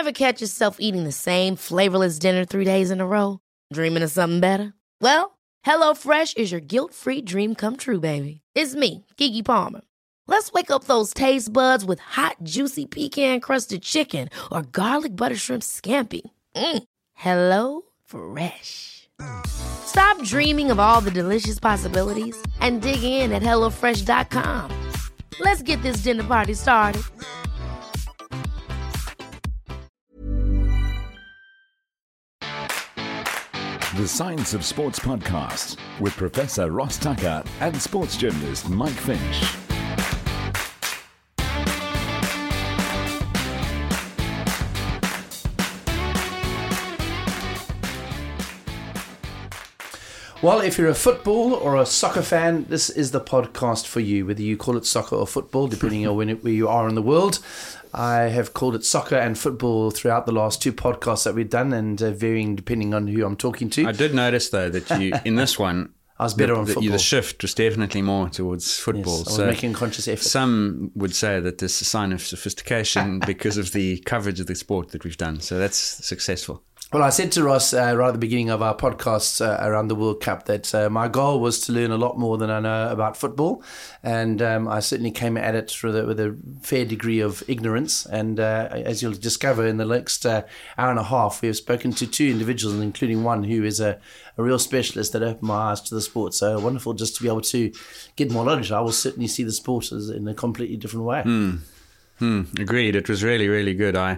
Ever catch yourself eating the same flavorless dinner 3 days in a row? Dreaming of something better? Well, HelloFresh is your guilt-free dream come true, baby. It's me, Keke Palmer. Let's wake up those taste buds with hot, juicy pecan-crusted chicken or garlic butter shrimp scampi. Hello Fresh. Stop dreaming of all the delicious possibilities and dig in at HelloFresh.com. Let's get this dinner party started. The Science of Sports podcast with Professor Ross Tucker and sports journalist Mike Finch. Well, if you're a football or a soccer fan, this is the podcast for you, whether you call it soccer or football, depending on where you are in the world. I have called it soccer and football throughout the last two podcasts that we've done, and varying depending on who I'm talking to. I did notice, though, that you in this one, I was better on football. The shift was definitely more towards football. Yes, I was making a conscious effort. Some would say that this is a sign of sophistication because of the coverage of the sport that we've done. So that's successful. Well, I said to Ross right at the beginning of our podcasts around the World Cup that my goal was to learn a lot more than I know about football. And I certainly came at it with a fair degree of ignorance. And as you'll discover in the next hour and a half, we have spoken to two individuals, including one who is a real specialist that opened my eyes to the sport. So wonderful just to be able to get more knowledge. I will certainly see the sport as in a completely different way. Agreed. It was really, really good. I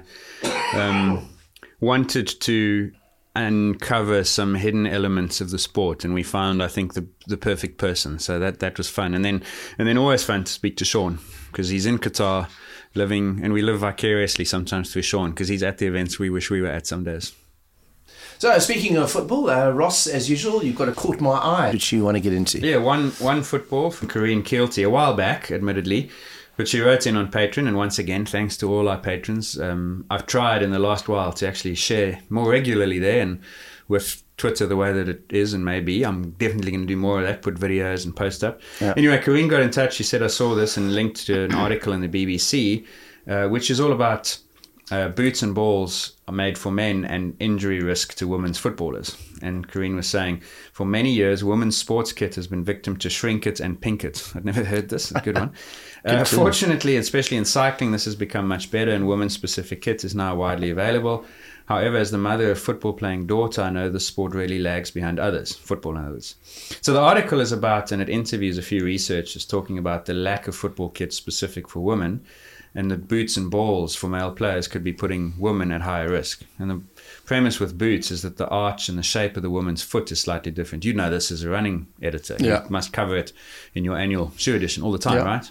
wanted to uncover some hidden elements of the sport, and we found, I think, the perfect person. So that was fun, and then always fun to speak to Sean, because he's in Qatar living, and we live vicariously sometimes through Sean, because he's at the events we wish we were at some days. So speaking of football, Ross, as usual, you've got a caught my eye which you want to get into. Yeah, one football from Corinne Keelty a while back, admittedly. But she wrote in on Patreon, and once again, thanks to all our patrons. I've tried in the last while to actually share more regularly there, and with Twitter the way that it is and may be, I'm definitely going to do more of that, put videos and post up. Yeah. Anyway, Corinne got in touch. She said, I saw this and linked to an article in the BBC, which is all about boots and balls are made for men and injury risk to women's footballers. And Corinne was saying, for many years, women's sports kit has been victim to shrink it and pink it. I'd never heard this. A good one. Fortunately, especially in cycling, this has become much better, and women's specific kit is now widely available. However, as the mother of football-playing daughter, I know the sport really lags behind others, football in other words. So the article is about, and it interviews a few researchers talking about the lack of football kits specific for women, and the boots and balls for male players could be putting women at higher risk. And the premise with boots is that the arch and the shape of the woman's foot is slightly different. You know this as a running editor. Yeah. You must cover it in your annual shoe edition all the time, right?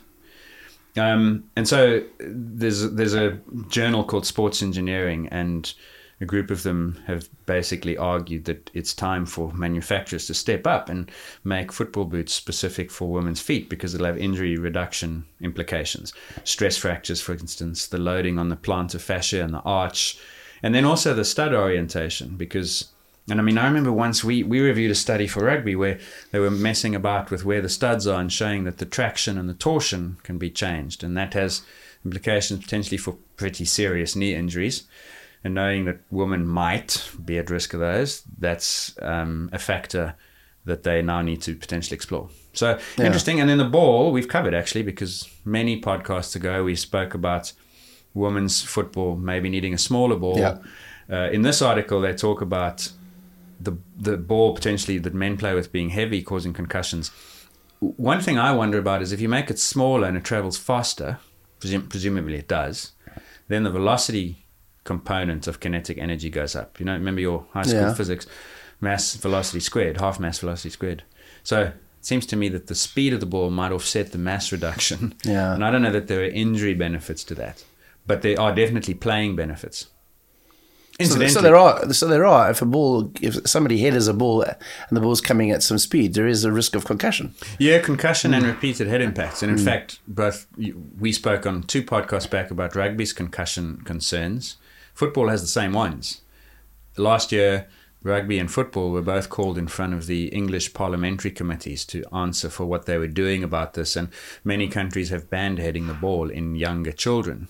And so there's a journal called Sports Engineering, and a group of them have basically argued that it's time for manufacturers to step up and make football boots specific for women's feet, because it'll have injury reduction implications. Stress fractures, for instance, the loading on the plantar fascia and the arch, and then also the stud orientation, because... And I mean, I remember once we reviewed a study for rugby where they were messing about with where the studs are and showing that the traction and the torsion can be changed. And that has implications potentially for pretty serious knee injuries. And knowing that women might be at risk of those, that's a factor that they now need to potentially explore. So interesting. And then the ball we've covered, actually, because many podcasts ago we spoke about women's football maybe needing a smaller ball. Yeah. In this article, they talk about the ball potentially that men play with being heavy, causing concussions. One thing I wonder about is if you make it smaller and it travels faster, presumably it does, then the velocity component of kinetic energy goes up. You know, remember your high school physics, mass velocity squared, half mass velocity squared. So it seems to me that the speed of the ball might offset the mass reduction. Yeah. And I don't know that there are injury benefits to that, but there are definitely playing benefits. So there are. If somebody headers a ball and the ball's coming at some speed, there is a risk of concussion. Yeah, concussion and repeated head impacts. And in fact, we spoke on 2 podcasts back about rugby's concussion concerns. Football has the same ones. Last year, rugby and football were both called in front of the English parliamentary committees to answer for what they were doing about this. And many countries have banned heading the ball in younger children,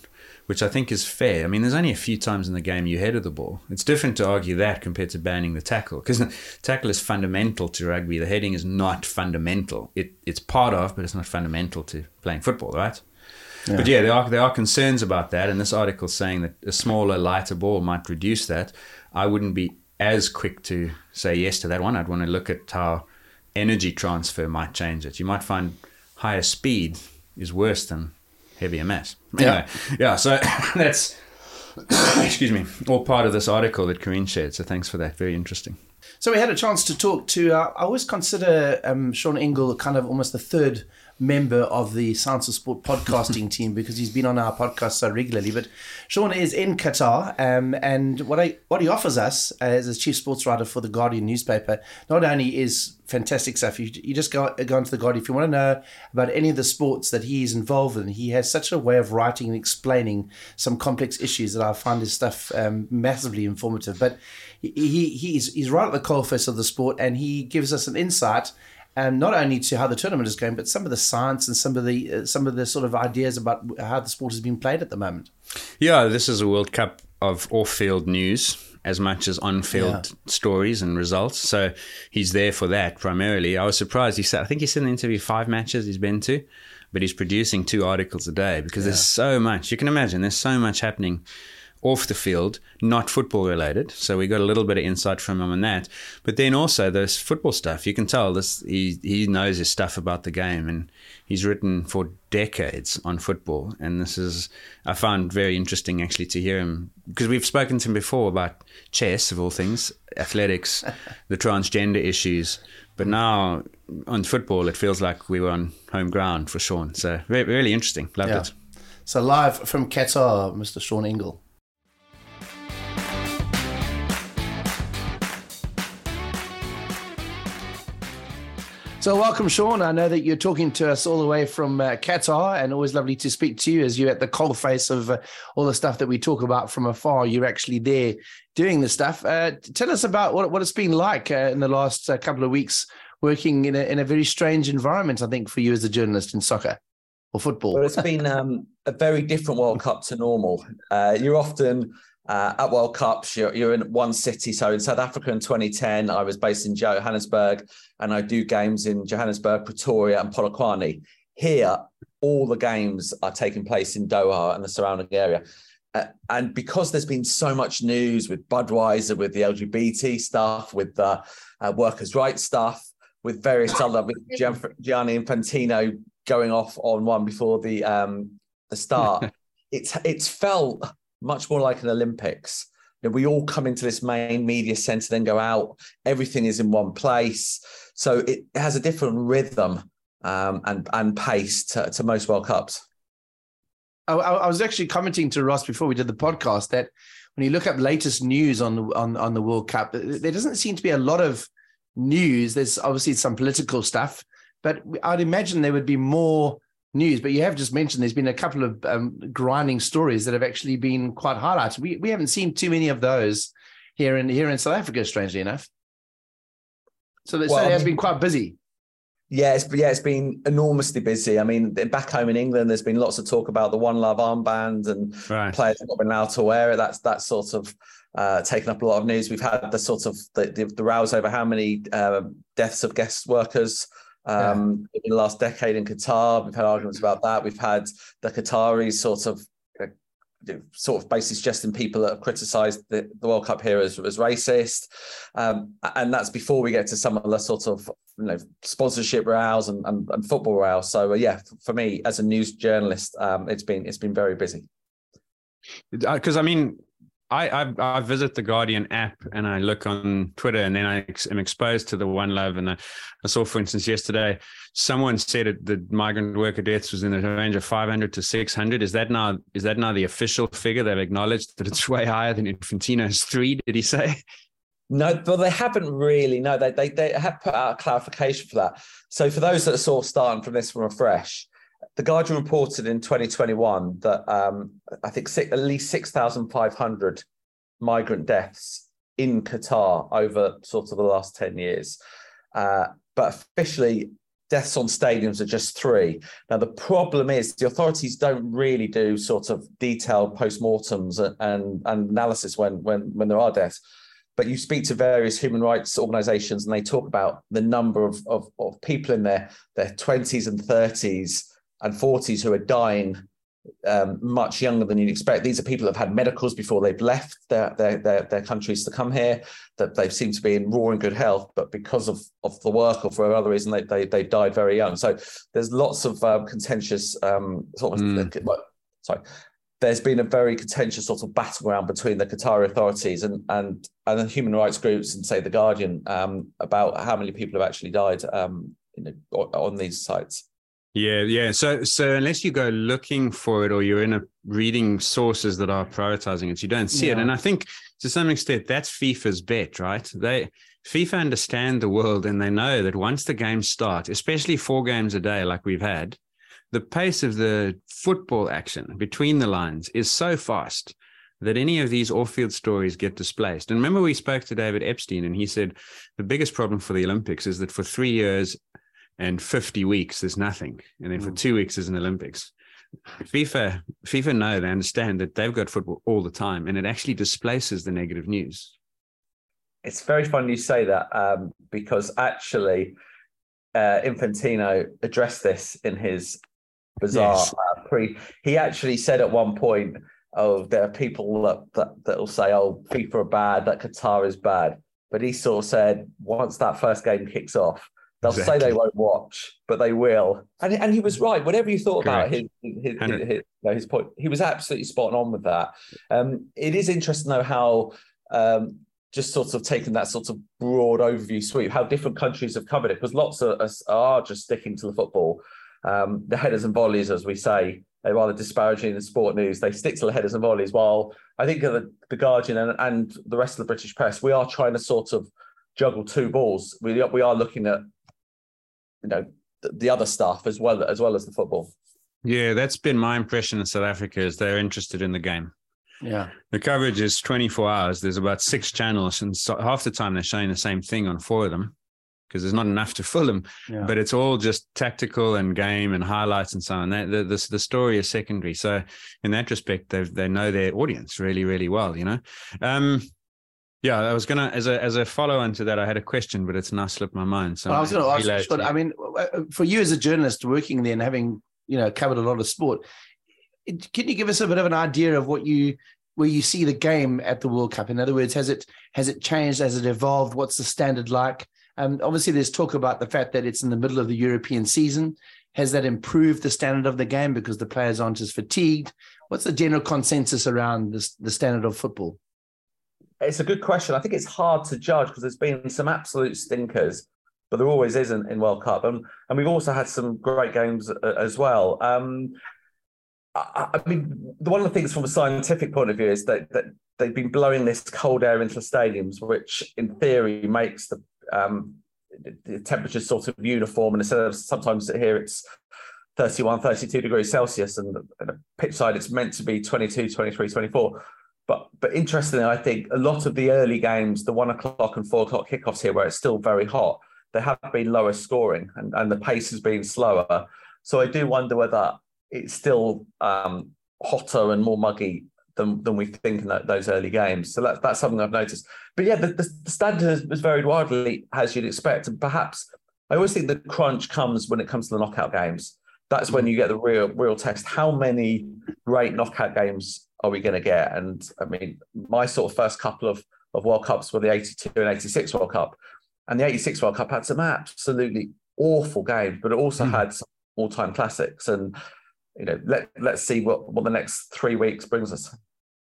which I think is fair. I mean, there's only a few times in the game you head of the ball. It's different to argue that compared to banning the tackle, because the tackle is fundamental to rugby. The heading is not fundamental. It's part of, but it's not fundamental to playing football, right? Yeah. But yeah, there are concerns about that, and this article is saying that a smaller, lighter ball might reduce that. I wouldn't be as quick to say yes to that one. I'd want to look at how energy transfer might change it. You might find higher speed is worse than heavier mass. Anyway, yeah, so that's, excuse me, all part of this article that Corinne shared. So thanks for that. Very interesting. So we had a chance to talk to, I always consider Sean Ingle kind of almost the third member of the Science of Sport podcasting team, because he's been on our podcast so regularly. But Sean is in Qatar, and what he offers us as a chief sports writer for the Guardian newspaper not only is fantastic stuff. You just go into the Guardian if you want to know about any of the sports that he's involved in. He has such a way of writing and explaining some complex issues that I find his stuff massively informative. But he's right at the coalface of the sport, and he gives us an insight not only to how the tournament is going, but some of the science and some of the sort of ideas about how the sport is being played at the moment. Yeah, this is a World Cup of off-field news as much as on-field stories and results. So he's there for that primarily. I was surprised. I think he said in the interview 5 matches he's been to, but he's producing 2 articles a day because there's so much. You can imagine there's so much happening off the field, not football related. So we got a little bit of insight from him on that. But then also there's football stuff. You can tell this he knows his stuff about the game, and he's written for decades on football. And this is, I found very interesting actually to hear him, because we've spoken to him before about chess, of all things, athletics, the transgender issues. But now on football, it feels like we were on home ground for Sean. So really interesting. Loved it. So live from Qatar, Mr. Sean Ingle. So welcome, Sean. I know that you're talking to us all the way from Qatar, and always lovely to speak to you as you're at the coalface of all the stuff that we talk about from afar. You're actually there doing the stuff. Tell us about what it's been like in the last couple of weeks working in a very strange environment, I think, for you as a journalist in soccer or football. Well, it's been a very different World Cup to normal. You're often at World Cups, you're in one city. So in South Africa in 2010, I was based in Johannesburg, and I do games in Johannesburg, Pretoria and Polokwane. Here, all the games are taking place in Doha and the surrounding area. And because there's been so much news with Budweiser, with the LGBT stuff, with the workers' rights stuff, with various other, with Gianni Infantino going off on one before the start, it's felt much more like an Olympics. You know, we all come into this main media center, then go out. Everything is in one place. So it has a different rhythm and pace to most World Cups. I was actually commenting to Ross before we did the podcast that when you look up latest news on the World Cup, there doesn't seem to be a lot of news. There's obviously some political stuff, but I'd imagine there would be more news. But you have just mentioned there's been a couple of grinding stories that have actually been quite highlighted. We haven't seen too many of those here in South Africa, strangely enough. So it has been quite busy. Yeah, it's been enormously busy. I mean, back home in England, there's been lots of talk about the One Love armband and players have not been allowed to wear it. That's sort of taken up a lot of news. We've had the sort of the rows over how many deaths of guest workers in the last decade in Qatar. We've had arguments about that. We've had the Qataris sort of basically suggesting people that have criticised the World Cup here as racist, and that's before we get to some of the sort of sponsorship rows and football rows. So for me as a news journalist, it's been very busy. Because I mean, I visit the Guardian app and I look on Twitter, and then I am exposed to the One Love. And I saw, for instance, yesterday, someone said the migrant worker deaths was in the range of 500 to 600. Is that now the official figure? They've acknowledged that it's way higher than Infantino's 3, did he say? No, but they haven't really. No, they have put out a clarification for that. So for those that are sort of starting from this from afresh, the Guardian reported in 2021 that I think at least 6,500 migrant deaths in Qatar over sort of the last 10 years. But officially, deaths on stadiums are just 3. Now, the problem is the authorities don't really do sort of detailed postmortems and analysis when there are deaths. But you speak to various human rights organizations and they talk about the number of people in their 20s and 30s and 40s who are dying much younger than you'd expect. These are people that have had medicals before they've left their countries to come here, that they seem to be in raw and good health, but because of the work or for other reason, they died very young. So there's lots of contentious there's been a very contentious sort of battleground between the Qatari authorities and the human rights groups and, say, The Guardian about how many people have actually died on these sites. Yeah. So unless you go looking for it or you're reading sources that are prioritizing it, you don't see it. And I think to some extent that's FIFA's bet, right? FIFA understand the world and they know that once the games start, especially 4 games a day like we've had, the pace of the football action between the lines is so fast that any of these off-field stories get displaced. And remember, we spoke to David Epstein, and he said the biggest problem for the Olympics is that for 3 years and 50 weeks, there's nothing. And then for 2 weeks, there's an Olympics. FIFA know, they understand that they've got football all the time, and it actually displaces the negative news. It's very funny you say that because actually Infantino addressed this in his bizarre he actually said at one point, there are people that will say, FIFA are bad, that Qatar is bad. But he sort of said, once that first game kicks off, they'll say they won't watch, but they will. And he was right. Whatever you thought about his point, he was absolutely spot on with that. It is interesting, though, how just sort of taking that sort of broad overview sweep, how different countries have covered it, because lots of us are just sticking to the football. The headers and volleys, as we say, they're rather disparaging in the sport news. They stick to the headers and volleys, while I think the Guardian and the rest of the British press, we are trying to sort of juggle 2 balls. We are looking at the other stuff as well as the football. Yeah, that's been my impression in South Africa, is they're interested in the game. Yeah. The coverage is 24 hours. There's about 6 channels, and so half the time they're showing the same thing on 4 of them because there's not enough to fill them. Yeah. But it's all just tactical and game and highlights and so on. The story is secondary. So in that respect, they know their audience really, really well, Yeah, I was gonna, as a follow-on to that, I had a question, but it's now slipped my mind. So I was going to ask, I mean, for you as a journalist working there and having covered a lot of sport, can you give us a bit of an idea of where you see the game at the World Cup? In other words, has it changed? Has it evolved? What's the standard like? Obviously, there's talk about the fact that it's in the middle of the European season. Has that improved the standard of the game because the players aren't as fatigued? What's the general consensus around the standard of football? It's a good question. I think it's hard to judge because there's been some absolute stinkers, but there always isn't in World Cup. And we've also had some great games as well. I mean, one of the things from a scientific point of view is that they've been blowing this cold air into the stadiums, which in theory makes the temperatures sort of uniform. And instead of sometimes here it's 31, 32 degrees Celsius, and the pitch side it's meant to be 22, 23, 24. But interestingly, I think a lot of the early games, the 1 o'clock and 4 o'clock kickoffs here, where it's still very hot, they have been lower scoring and the pace has been slower. So I do wonder whether it's still hotter and more muggy than we think in those early games. So that's something I've noticed. But yeah, the standard has varied widely, as you'd expect. And perhaps I always think the crunch comes when it comes to the knockout games. That's when you get the real test. How many great knockout games are we going to get? And I mean, my sort of first couple of World Cups were the 82 and 86 World Cup. And the 86 World Cup had some absolutely awful games, but it also had some all-time classics. And let's see what the next 3 weeks brings us.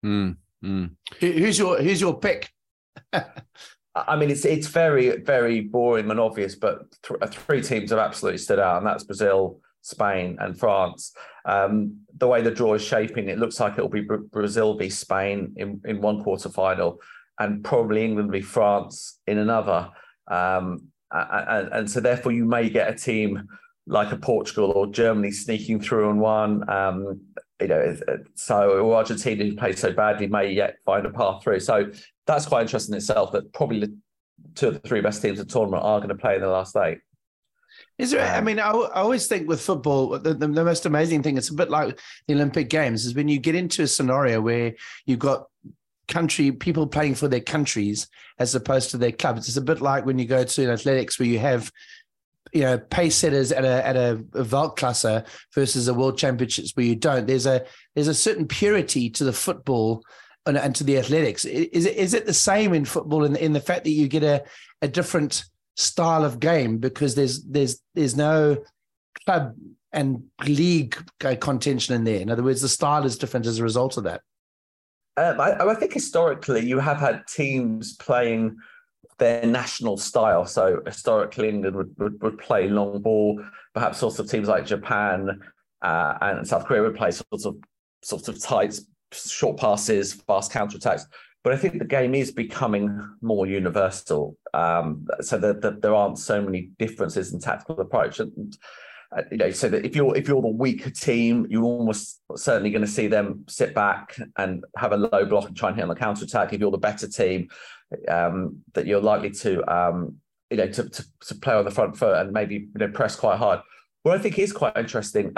Who's your pick? I mean, it's very, very boring and obvious, but 3 teams have absolutely stood out, and that's Brazil, Spain, and France. The way the draw is shaping, it looks like it'll be Brazil v Spain in one quarter final, and probably England v France in another. And so therefore you may get a team like a Portugal or Germany sneaking through and one. So Argentina, who played so badly, may yet find a path through. So that's quite interesting in itself, that probably the 2 of the 3 best teams of the tournament are going to play in the last 8. Is there? I mean, I always think with football, the most amazing thing, it's a bit like the Olympic Games, is when you get into a scenario where you've got people playing for their countries as opposed to their clubs. It's a bit like when you go to athletics where you have, pace setters at a Weltklasse versus a World Championships where you don't. There's a certain purity to the football and to the athletics. Is it the same in football in the fact that you get a different style of game because there's no club and league contention in there? In other words, the style is different as a result of that. I think historically you have had teams playing their national style. So historically England would play long ball. Perhaps also teams like Japan and South Korea would play sort of tight, short passes, fast counterattacks. But I think the game is becoming more universal, so that there aren't so many differences in tactical approach. And so that if you're the weaker team, you're almost certainly going to see them sit back and have a low block and try and hit on the counter attack. If you're the better team, that you're likely to play on the front foot and maybe press quite hard. What I think is quite interesting.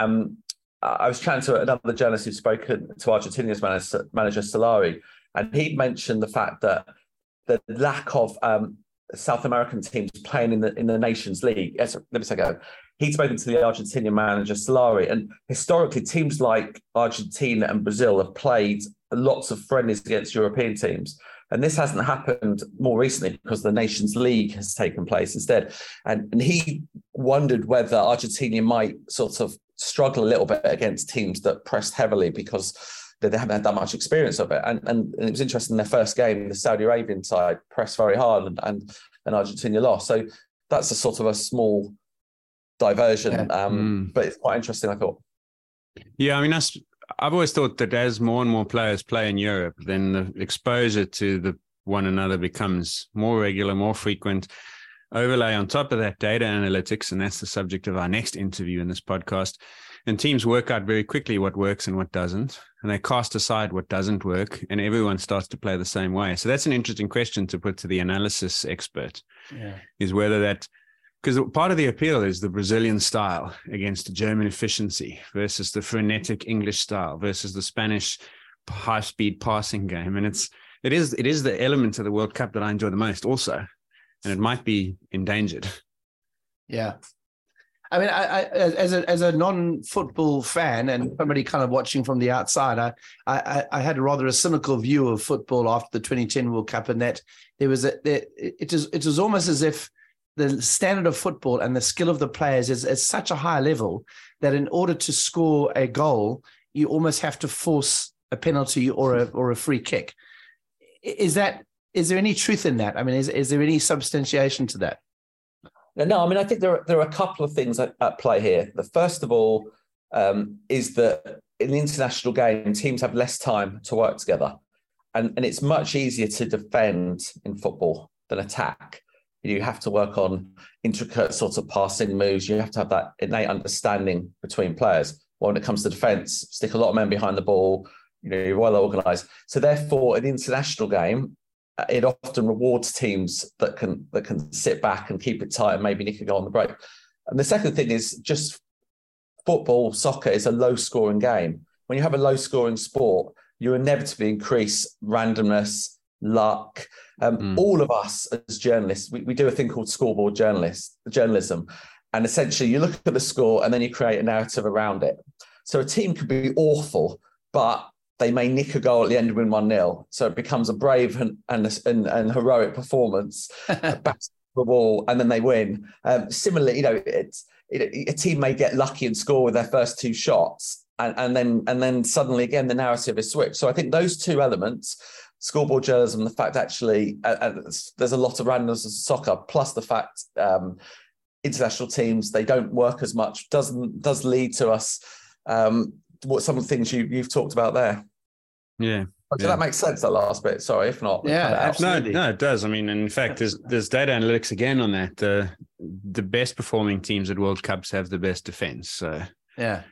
I was chatting to another journalist who's spoken to Argentinia's manager Solari. And he mentioned the fact that the lack of South American teams playing in the Nations League. Let me say again. He'd spoken to the Argentinian manager Solari, and historically, teams like Argentina and Brazil have played lots of friendlies against European teams. And this hasn't happened more recently because the Nations League has taken place instead. And he wondered whether Argentina might sort of struggle a little bit against teams that pressed heavily because they haven't had that much experience of it. And it was interesting, in their first game, the Saudi Arabian side pressed very hard and Argentina lost. So that's a sort of a small diversion, but it's quite interesting, I thought. Yeah, I mean, I've always thought that as more and more players play in Europe, then the exposure to one another becomes more regular, more frequent. Overlay on top of that data analytics, and that's the subject of our next interview in this podcast. And teams work out very quickly what works and what doesn't. And they cast aside what doesn't work, and everyone starts to play the same way. So that's an interesting question to put to the analysis expert, is whether that, because part of the appeal is the Brazilian style against the German efficiency versus the frenetic English style versus the Spanish high-speed passing game. And it is the element of the World Cup that I enjoy the most also. And it might be endangered. Yeah. I mean, I as a non-football fan and somebody kind of watching from the outside, I had a cynical view of football after the 2010 World Cup, and that it was almost as if the standard of football and the skill of the players is at such a high level that in order to score a goal, you almost have to force a penalty or a free kick. Is there any truth in that? I mean, is there any substantiation to that? No, I mean, I think there are a couple of things at play here. The first of all is that in the international game, teams have less time to work together. And it's much easier to defend in football than attack. You have to work on intricate sorts of passing moves. You have to have that innate understanding between players. Well, when it comes to defence, stick a lot of men behind the ball. You're well organised. So therefore, in the international game, it often rewards teams that can sit back and keep it tight and maybe nick a goal on the break. And the second thing is just football, soccer is a low-scoring game. When you have a low-scoring sport, you inevitably increase randomness, luck. All of us as journalists, we do a thing called scoreboard journalism. And essentially you look at the score and then you create a narrative around it. So a team could be awful, but they may nick a goal at the end and win 1-0. So it becomes a brave and heroic performance, back to the wall, and then they win. Similarly, a team may get lucky and score with their first two shots, and then suddenly again the narrative is switched. So I think those two elements, scoreboard journalism, the fact actually there's a lot of randomness in soccer, plus the fact international teams, they don't work as much, does lead to us what some of the things you've talked about there. Yeah. Does that make sense, that last bit? Sorry, if not. Yeah, absolutely. No, it does. I mean, in fact, there's data analytics again on that. The best performing teams at World Cups have the best defense. So yeah.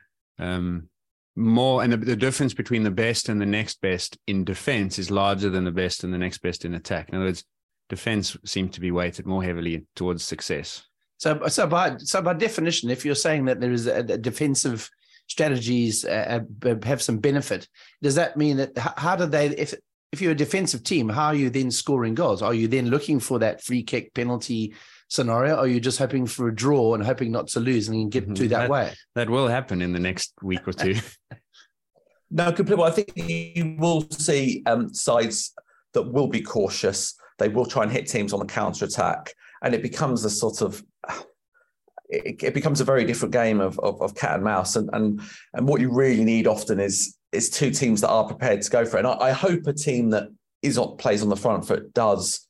More, and the difference between the best and the next best in defense is larger than the best and the next best in attack. In other words, defense seems to be weighted more heavily towards success. So by definition, if you're saying that there is a defensive strategies have some benefit, does that mean that how do they, if you're a defensive team, how are you then scoring goals? Are you then looking for that free kick penalty scenario? Or are you just hoping for a draw and hoping not to lose and get to that way? That will happen in the next week or two. No, completely. I think you will see sides that will be cautious. They will try and hit teams on the counter attack, and it becomes a sort of it becomes a very different game of cat and mouse. And what you really need often is two teams that are prepared to go for it. And I hope a team that plays on the front foot does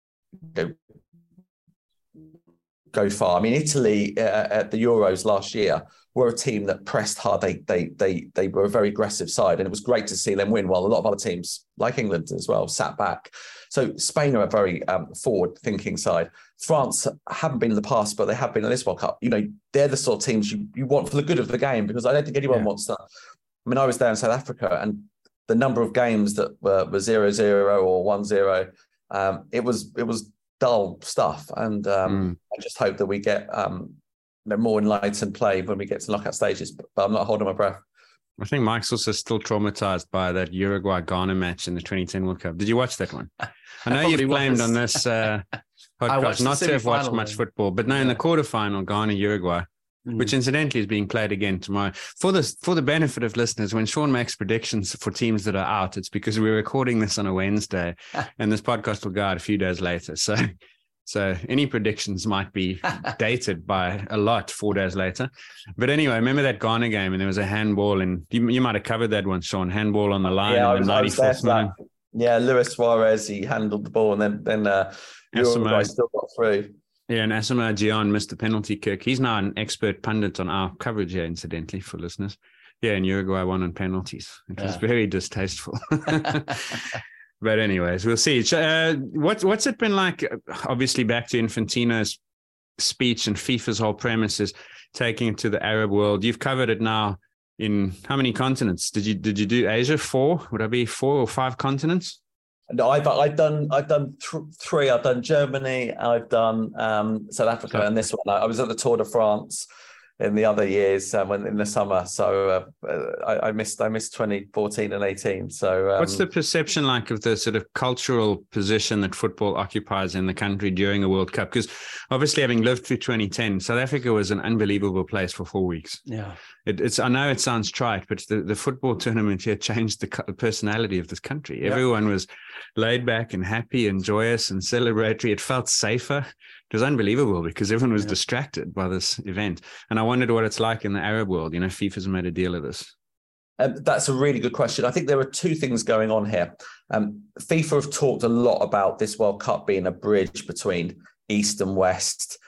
go far. I mean, Italy at the Euros last year were a team that pressed hard. They were a very aggressive side, and it was great to see them win, while a lot of other teams, like England as well, sat back. So Spain are a very forward-thinking side. France haven't been in the past, but they have been in this World Cup. You know, they're the sort of teams you want for the good of the game, because I don't think anyone wants that. I mean, I was there in South Africa, and the number of games that were 0-0 or 1-0, it was dull stuff. And I just hope that we get more enlightened play when we get to knockout stages. But I'm not holding my breath. I think Mike's also still traumatized by that Uruguay-Ghana match in the 2010 World Cup. Did you watch that one? I know you've claimed on this podcast not to have watched much football, but no, in the quarterfinal, Ghana-Uruguay, which incidentally is being played again tomorrow. For the benefit of listeners, when Sean makes predictions for teams that are out, it's because we're recording this on a Wednesday, and this podcast will go out a few days later. So any predictions might be dated by a lot 4 days later. But anyway, remember that Ghana game, and there was a handball, and you might have covered that one, Sean. Handball on the line. Yeah, in the 94th minute. Yeah, Luis Suarez, he handled the ball, and then Uruguay still got through. Yeah, and Asamoah Gyan missed the penalty kick. He's now an expert pundit on our coverage here, incidentally, for listeners. Yeah, and Uruguay won on penalties. It was very distasteful. But anyways, we'll see. What's it been like? Obviously, back to Infantino's speech and FIFA's whole premise is taking it to the Arab world. You've covered it now in how many continents? Did you do Asia? 4? Would I be 4 or 5 continents? No, I've done 3. I've done Germany. I've done South Africa, and this one. I was at the Tour de France in the other years when in the summer. So I missed 2014 and 18. So what's the perception like of the sort of cultural position that football occupies in the country during a World Cup? Because obviously, having lived through 2010, South Africa was an unbelievable place for 4 weeks. Yeah, I know it sounds trite, but the football tournament here changed the personality of this country. Yep. Everyone was laid back and happy and joyous and celebratory. It felt safer. It was unbelievable because everyone was distracted by this event. And I wondered what it's like in the Arab world. You know, FIFA's made a deal of this. That's a really good question. I think there are 2 things going on here. FIFA have talked a lot about this World Cup being a bridge between East and West,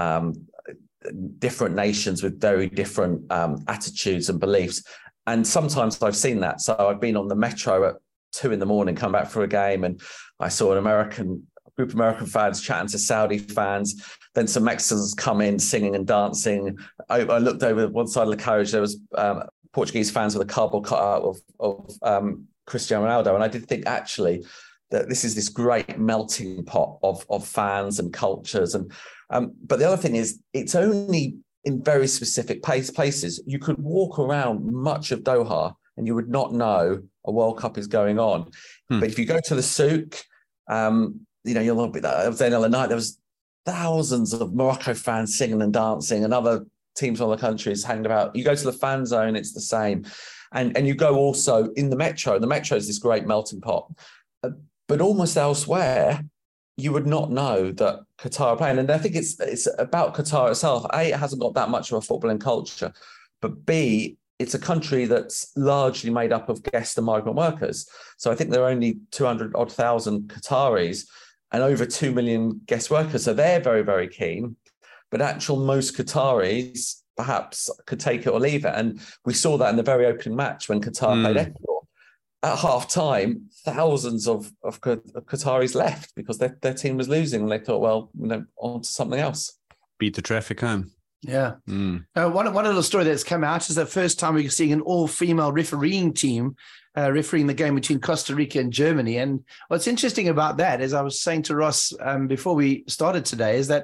different nations with very different attitudes and beliefs. And sometimes I've seen that. So I've been on the metro at 2 a.m, come back for a game, and I saw a group of American fans chatting to Saudi fans. Then some Mexicans come in singing and dancing. I looked over one side of the carriage. There was Portuguese fans with a cardboard cutout of Cristiano Ronaldo. And I did think actually that this is this great melting pot of fans and cultures. And but the other thing is it's only in very specific places. You could walk around much of Doha and you would not know a World Cup is going on. But if you go to the souk, you'll not be there. I was there the other night. There was thousands of Morocco fans singing and dancing, and other teams from other countries hanging about. You go to the fan zone, it's the same. And you go also in the metro. The metro is this great melting pot. But almost elsewhere, you would not know that Qatar are playing. And I think it's about Qatar itself. A, it hasn't got that much of a footballing culture. But B, it's a country that's largely made up of guest and migrant workers. So I think there are only 200,000 Qataris and over 2 million guest workers. So they're very, very keen. But most Qataris perhaps could take it or leave it. And we saw that in the very opening match when Qatar played Ecuador. At half-time, thousands of Qataris left because their team was losing. And they thought, well, on to something else. Beat the traffic home. Yeah. One little story that's come out is the first time we're seeing an all-female refereeing team refereeing the game between Costa Rica and Germany. And what's interesting about that, as I was saying to Ross before we started today, is that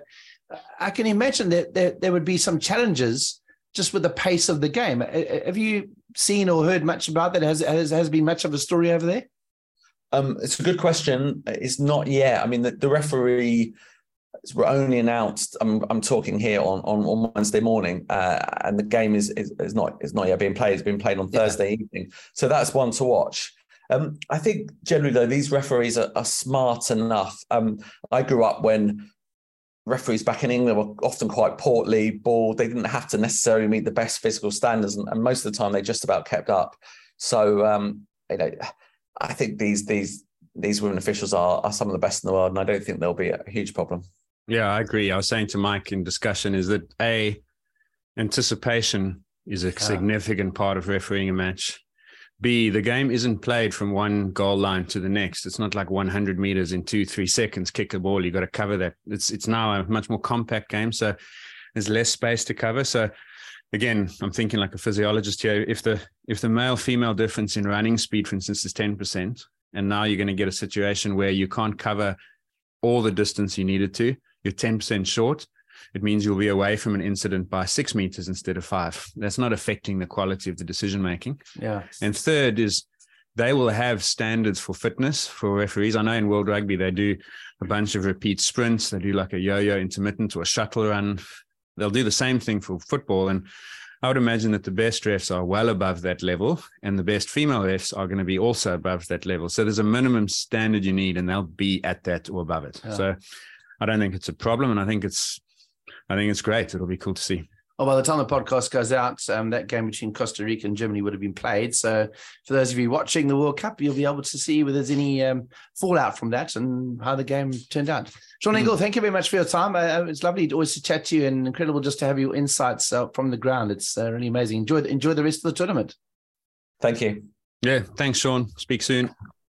I can imagine that there would be some challenges just with the pace of the game. Have you seen or heard much about that? Has been much of a story over there? It's a good question. It's not yet. I mean, the referee were only announced. I'm talking here on Wednesday morning, and the game is not yet being played. It's been played on Thursday evening, so that's one to watch. I think generally though these referees are smart enough. I grew up when referees back in England were often quite portly, bald. They didn't have to necessarily meet the best physical standards, and most of the time they just about kept up. So I think these women officials are some of the best in the world, and I don't think there'll be a huge problem. Yeah, I agree. I was saying to Mike in discussion is that anticipation is a significant part of refereeing a match. B, the game isn't played from one goal line to the next. It's not like 100 meters in 2-3 seconds, kick the ball. You got to cover that. It's now a much more compact game, so there's less space to cover. So again, I'm thinking like a physiologist here. If the male-female difference in running speed, for instance, is 10%, and now you're going to get a situation where you can't cover all the distance you needed to, you're 10% short, it means you'll be away from an incident by 6 meters instead of 5. That's not affecting the quality of the decision making. Yeah. And third is they will have standards for fitness for referees. I know in World Rugby they do a bunch of repeat sprints. They do like a yo-yo intermittent or a shuttle run. They'll do the same thing for football. And I would imagine that the best refs are well above that level, and the best female refs are going to be also above that level. So there's a minimum standard you need, and they'll be at that or above it. Yeah. So I don't think it's a problem, and I think it's great. It'll be cool to see. Well, by the time the podcast goes out, that game between Costa Rica and Germany would have been played. So for those of you watching the World Cup, you'll be able to see whether there's any fallout from that and how the game turned out. Sean Ingle, thank you very much for your time. It's lovely always to chat to you, and incredible just to have your insights from the ground. It's really amazing. Enjoy the rest of the tournament. Thank you. Yeah, thanks, Sean. Speak soon.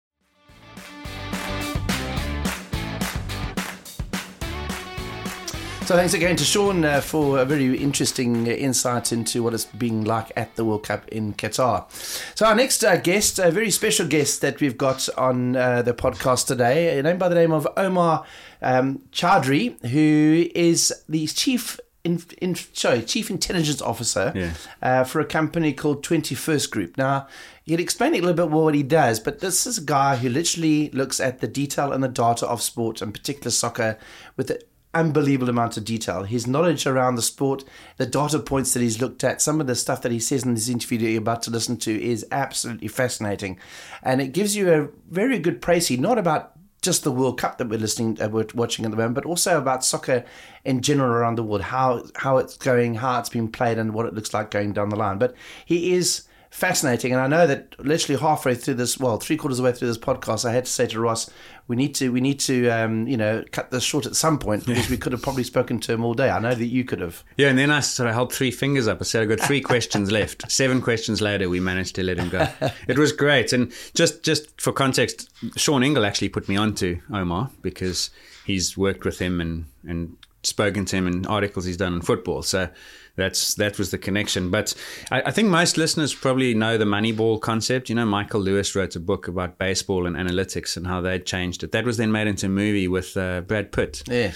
So thanks again to Sean for a very interesting insight into what it's been like at the World Cup in Qatar. So our next guest, a very special guest that we've got on the podcast today, named by the name of Omar Chaudhry, who is the Chief Intelligence Officer for a company called 21st Group. Now, he'll explain a little bit more what he does, but this is a guy who literally looks at the detail and the data of sport, in particular soccer, with the unbelievable amount of detail. His knowledge around the sport, the data points that he's looked at, some of the stuff that he says in this interview that you're about to listen to is absolutely fascinating. And it gives you a very good précis, not about just the World Cup that we're watching at the moment, but also about soccer in general around the world, how it's going, how it's been played, and what it looks like going down the line. But he is fascinating, and I know that literally halfway through this, well, 3/4 of the way through this podcast, I had to say to Ross, we need to cut this short at some point, because we could have probably spoken to him all day. I know that you could have. Yeah, and then I sort of held 3 fingers up. I said, I've got 3 questions left. 7 questions later, we managed to let him go. It was great. And just for context, Sean Ingle actually put me on to Omar, because he's worked with him and spoken to him in articles he's done on football. So that was the connection. But I think most listeners probably know the Moneyball concept. You know, Michael Lewis wrote a book about baseball and analytics and how they'd changed it. That was then made into a movie with Brad Pitt. Yeah.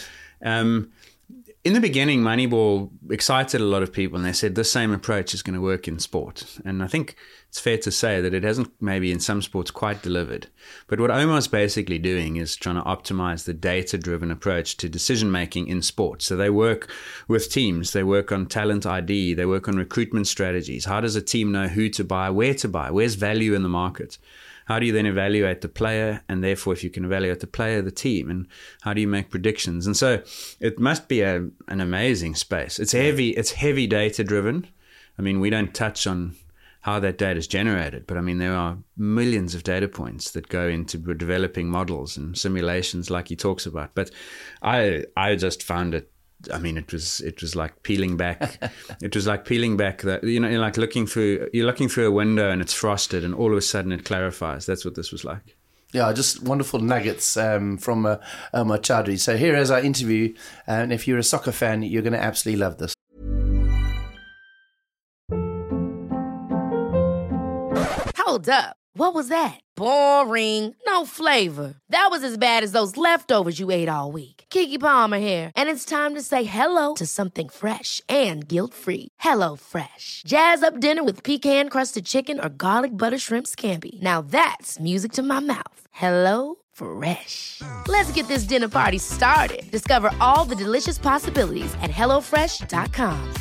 In the beginning, Moneyball excited a lot of people, and they said this same approach is going to work in sport. And I think it's fair to say that it hasn't maybe in some sports quite delivered. But what Omar's basically doing is trying to optimize the data-driven approach to decision-making in sport. So they work with teams, they work on talent ID, they work on recruitment strategies. How does a team know who to buy, where's value in the market? How do you then evaluate the player, and therefore if you can evaluate the player, the team, and how do you make predictions? And so it must be an amazing space. It's heavy data driven. I mean, we don't touch on how that data is generated, but I mean, there are millions of data points that go into developing models and simulations like he talks about. But I just found it, I mean, it was like peeling back. It was like peeling back that, you know, you're looking through a window and it's frosted, and all of a sudden it clarifies. That's what this was like. Yeah, just wonderful nuggets from Omar Chaudhry. So here is our interview, and if you're a soccer fan, you're going to absolutely love this. Hold up. What was that? Boring. No flavor. That was as bad as those leftovers you ate all week. Keke Palmer here, and it's time to say hello to something fresh and guilt-free. Hello Fresh. Jazz up dinner with pecan-crusted chicken or garlic butter shrimp scampi. Now that's music to my mouth. Hello Fresh. Let's get this dinner party started. Discover all the delicious possibilities at hellofresh.com.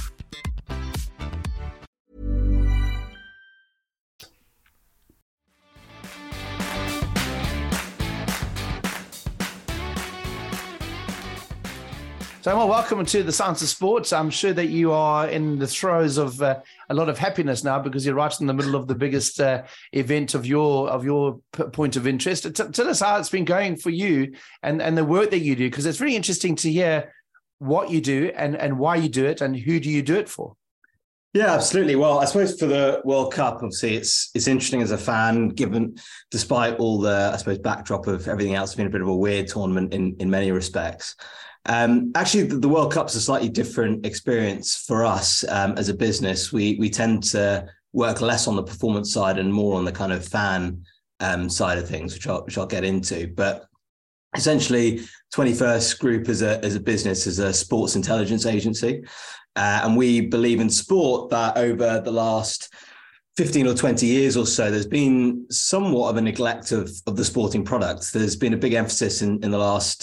So, well, welcome to the Science of Sports. I'm sure that you are in the throes of a lot of happiness now because you're right in the middle of the biggest event of your point of interest. Tell us how it's been going for you and the work that you do, because it's very interesting to hear what you do and why you do it and who do you do it for. Yeah, absolutely. Well, I suppose for the World Cup, obviously, it's interesting as a fan, given despite all the, I suppose, backdrop of everything else, it's been a bit of a weird tournament in many respects. Actually, the World Cup's a slightly different experience for us as a business. We tend to work less on the performance side and more on the kind of fan side of things, which I'll get into. But essentially, 21st Group as a business is a sports intelligence agency. And we believe in sport that over the last 15 or 20 years or so, there's been somewhat of a neglect of the sporting product. There's been a big emphasis in the last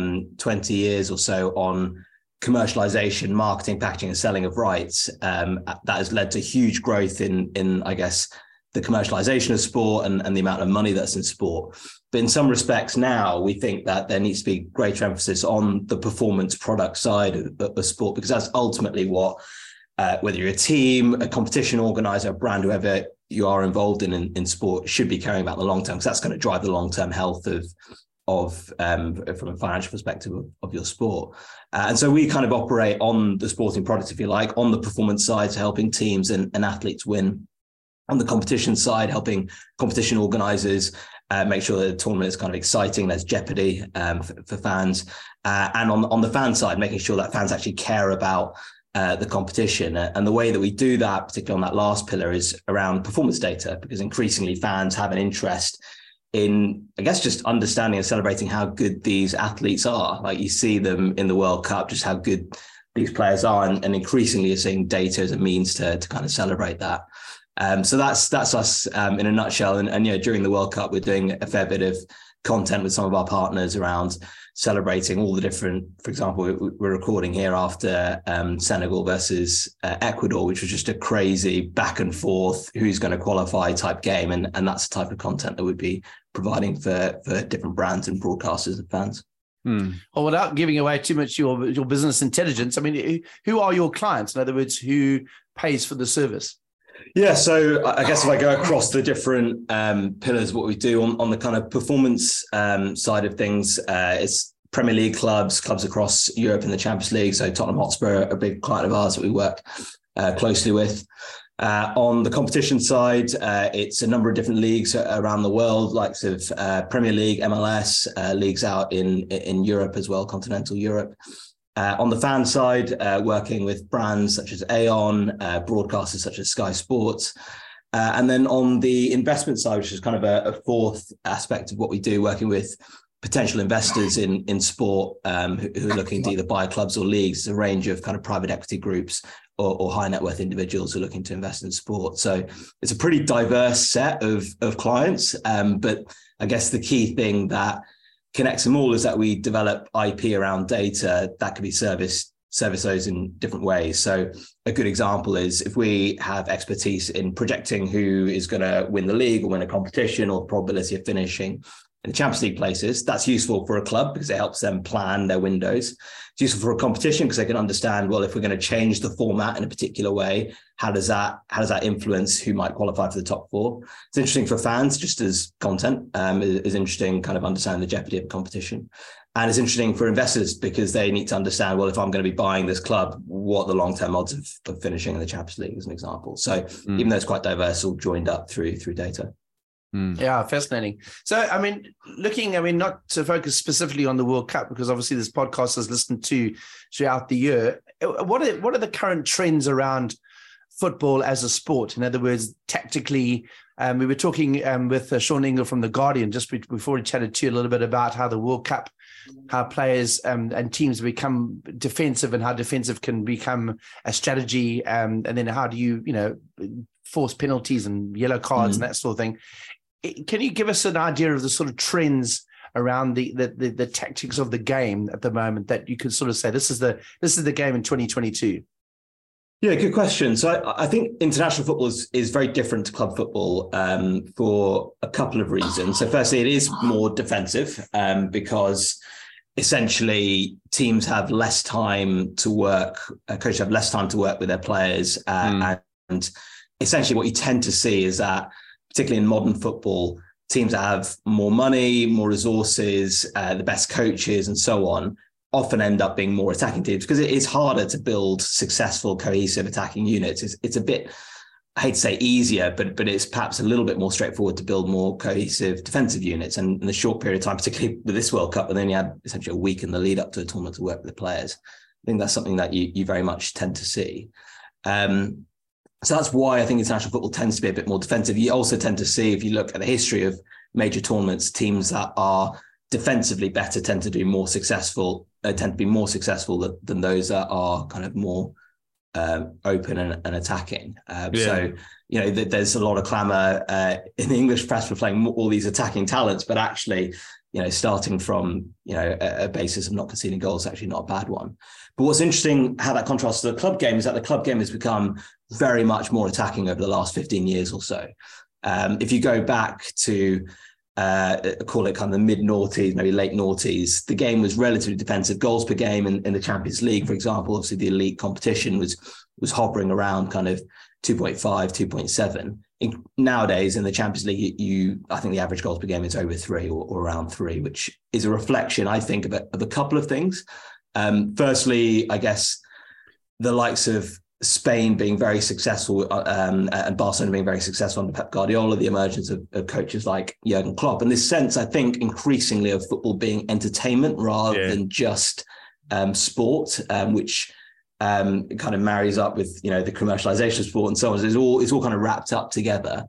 20 years or so on commercialization, marketing, packaging, and selling of rights. That has led to huge growth in I guess, the commercialization of sport and the amount of money that's in sport. But in some respects now, we think that there needs to be greater emphasis on the performance product side of sport, because that's ultimately what whether you're a team, a competition organizer, a brand, whoever you are involved in sport, should be caring about the long term, because that's going to drive the long-term health of from a financial perspective of your sport. And so we kind of operate on the sporting product, if you like, on the performance side, so helping teams and athletes win. On the competition side, helping competition organizers make sure that the tournament is kind of exciting, there's jeopardy for fans. And on the fan side, making sure that fans actually care about the competition. And the way that we do that, particularly on that last pillar, is around performance data, because increasingly fans have an interest in, I guess, just understanding and celebrating how good these athletes are. Like you see them in the World Cup, just how good these players are. And increasingly you're seeing data as a means to kind of celebrate that. So that's us in a nutshell. And during the World Cup, we're doing a fair bit of content with some of our partners around celebrating all the different, for example, we're recording here after Senegal versus Ecuador, which was just a crazy back and forth, who's going to qualify type game. And that's the type of content that we'd be providing for different brands and broadcasters and fans. Well, without giving away too much your business intelligence, I mean, who are your clients? In other words, who pays for the service? Yeah, so I guess if I go across the different pillars, what we do on the kind of performance side of things, it's Premier League clubs across Europe and the Champions League. So Tottenham Hotspur, a big client of ours that we work closely with. On the competition side, it's a number of different leagues around the world, likes of Premier League, MLS, leagues out in Europe as well, continental Europe. On the fan side, working with brands such as Aon, broadcasters such as Sky Sports. And then on the investment side, which is kind of a fourth aspect of what we do, working with potential investors in sport who are looking to either buy clubs or leagues, a range of kind of private equity groups or high net worth individuals who are looking to invest in sport. So it's a pretty diverse set of clients. But I guess the key thing that connects them all is that we develop IP around data that can be service those in different ways. So a good example is if we have expertise in projecting who is going to win the league or win a competition, or the probability of finishing in the Champions League places, that's useful for a club because it helps them plan their windows. It's useful for a competition because they can understand, well, if we're going to change the format in a particular way, how does that influence who might qualify for the top four? It's interesting for fans, just as content is interesting, kind of understanding the jeopardy of a competition. And it's interesting for investors because they need to understand, well, if I'm going to be buying this club, what are the long-term odds of finishing in the Champions League, as an example. So even though it's quite diverse, all joined up through data. Yeah, fascinating. So, I mean, not to focus specifically on the World Cup, because obviously this podcast is listened to throughout the year. What are the current trends around football as a sport? In other words, tactically, We were talking with Sean Ingle from The Guardian just before we chatted to you a little bit about how the World Cup, how players and teams become defensive and how defensive can become a strategy. And then how do you force penalties and yellow cards and that sort of thing. Can you give us an idea of the sort of trends around the tactics of the game at the moment that you could sort of say this is the game in 2022? Yeah, good question. So I think international football is very different to club football for a couple of reasons. So firstly, it is more defensive because essentially teams have less time to work, coaches have less time to work with their players. And essentially what you tend to see is that, particularly in modern football, teams that have more money, more resources, the best coaches and so on, often end up being more attacking teams because it is harder to build successful, cohesive attacking units. It's a bit, I hate to say easier, but it's perhaps a little bit more straightforward to build more cohesive defensive units. And in a short period of time, particularly with this World Cup, and then you had essentially a week in the lead up to a tournament to work with the players. I think that's something that you very much tend to see. So that's why I think international football tends to be a bit more defensive. You also tend to see, if you look at the history of major tournaments, teams that are defensively better tend to be more successful than those that are kind of more open and attacking. So, there's a lot of clamour in the English press for playing all these attacking talents, but actually, starting from, a basis of not conceding goals is actually not a bad one. But what's interesting, how that contrasts to the club game, is that the club game has become very much more attacking over the last 15 years or so. If you go back to call it kind of the mid-noughties, maybe late noughties, the game was relatively defensive. Goals per game in the Champions League, for example, obviously the elite competition was hovering around kind of 2.5, 2.7. Nowadays in the Champions League, I think the average goals per game is over 3 or around 3, which is a reflection, I think, of a couple of things. Firstly, I guess the likes of Spain being very successful and Barcelona being very successful under Pep Guardiola, the emergence of coaches like Jurgen Klopp, and this sense, I think, increasingly of football being entertainment rather than just sport, which kind of marries up with the commercialization of sport and so on. It's all kind of wrapped up together,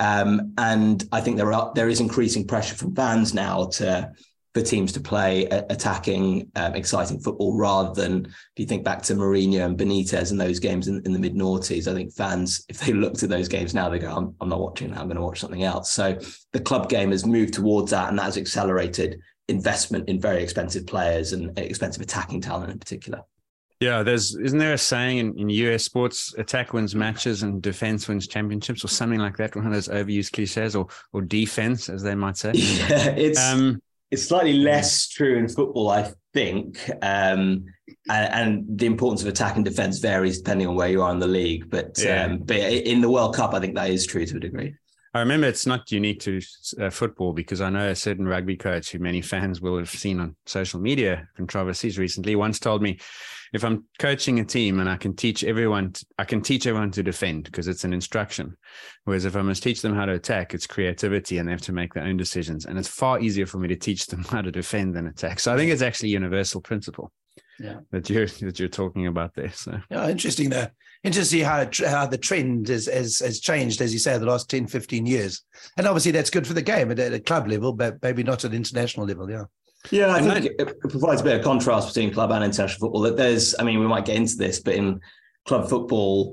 and I think there is increasing pressure from fans now for teams to play attacking, exciting football rather than, if you think back to Mourinho and Benitez and those games in the mid-noughties, I think fans, if they looked at those games now, they go, I'm not watching that, I'm going to watch something else. So the club game has moved towards that, and that has accelerated investment in very expensive players and expensive attacking talent in particular. Yeah, isn't there a saying in US sports, attack wins matches and defense wins championships, or something like that, one of those overused cliches, or defense, as they might say? Yeah, it's slightly less true in football, I think, and the importance of attack and defence varies depending on where you are in the league. But in the World Cup, I think that is true to a degree. I remember it's not unique to football, because I know a certain rugby coach who many fans will have seen on social media controversies recently once told me, if I'm coaching a team and I can teach everyone to defend because it's an instruction. Whereas if I must teach them how to attack, it's creativity and they have to make their own decisions. And it's far easier for me to teach them how to defend than attack. So I think it's actually a universal principle that you're talking about there. So interesting there. Interesting how the trend has changed, as you say, the last 10, 15 years. And obviously that's good for the game at a club level, but maybe not at international level, Yeah, I think it provides a bit of contrast between club and international football. That we might get into this, but in club football,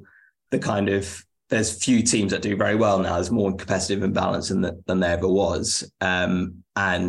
there's few teams that do very well now. There's more competitive imbalance than there ever was. And,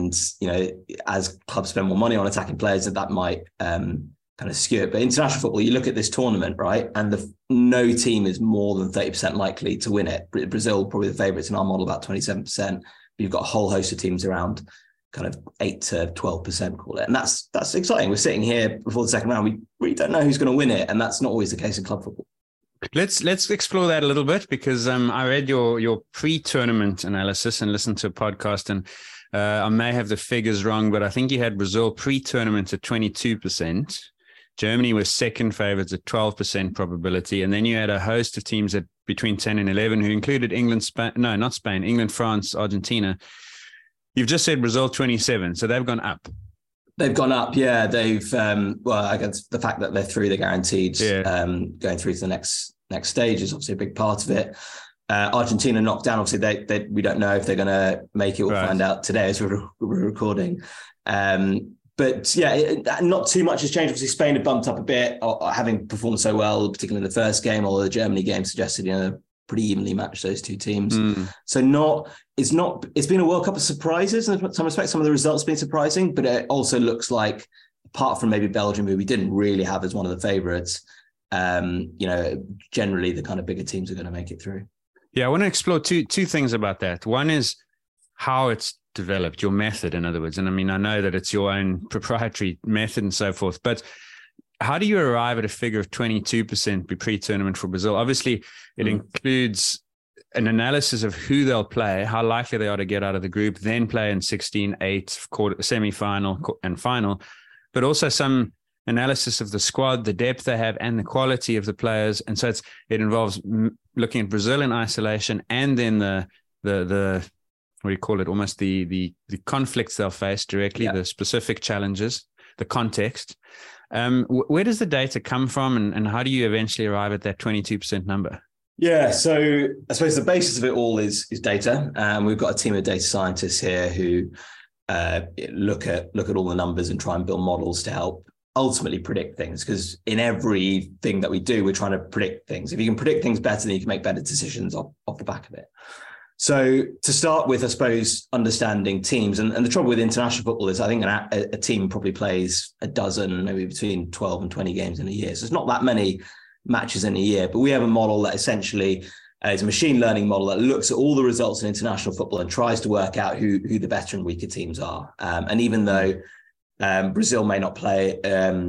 as clubs spend more money on attacking players, that might kind of skew it. But international football, you look at this tournament, right? And no team is more than 30% likely to win it. Brazil, probably the favourites in our model, about 27%. But you've got a whole host of teams around kind of 8 to 12%, call it. And that's exciting. We're sitting here before the second round. We really don't know who's going to win it. And that's not always the case in club football. Let's explore that a little bit, because I read your pre-tournament analysis and listened to a podcast, and I may have the figures wrong, but I think you had Brazil pre-tournament at 22%. Germany was second favourites at 12% probability. And then you had a host of teams at between 10 and 11 who included England, France, Argentina. You've just said Brazil 27, so they've gone up. They've gone up, yeah. They've I guess the fact that they're guaranteed going through to the next stage is obviously a big part of it. Argentina knocked down. Obviously, we don't know if they're going to make it. We'll find out today as we're recording. But yeah, not too much has changed. Obviously, Spain have bumped up a bit, having performed so well, particularly in the first game, although the Germany game suggested, pretty evenly matched those two teams. So it's been a World Cup of surprises in some respects. Some of the results have been surprising, but it also looks like, apart from maybe Belgium, who we didn't really have as one of the favourites, generally the kind of bigger teams are going to make it through. Yeah, I want to explore two things about that. One is how it's developed, your method, in other words. And I mean, I know that it's your own proprietary method and so forth, but how do you arrive at a figure of 22% pre-tournament for Brazil? Obviously, it includes an analysis of who they'll play, how likely they are to get out of the group, then play in 16, 8, semi-final and final, but also some analysis of the squad, the depth they have, and the quality of the players. And so it involves looking at Brazil in isolation, and then the what do you call it? Almost the conflicts they'll face directly, the specific challenges, the context. Where does the data come from, and how do you eventually arrive at that 22% number? Yeah, so I suppose the basis of it all is data. We've got a team of data scientists here who look at all the numbers and try and build models to help ultimately predict things, because in everything that we do, we're trying to predict things. If you can predict things better, then you can make better decisions off the back of it. So to start with, I suppose, understanding teams. And the trouble with international football is I think a team probably plays a dozen, maybe between 12 and 20 games in a year. So it's not that many matches in a year. But we have a model that essentially is a machine learning model that looks at all the results in international football and tries to work out who the better and weaker teams are. And even though Brazil may not play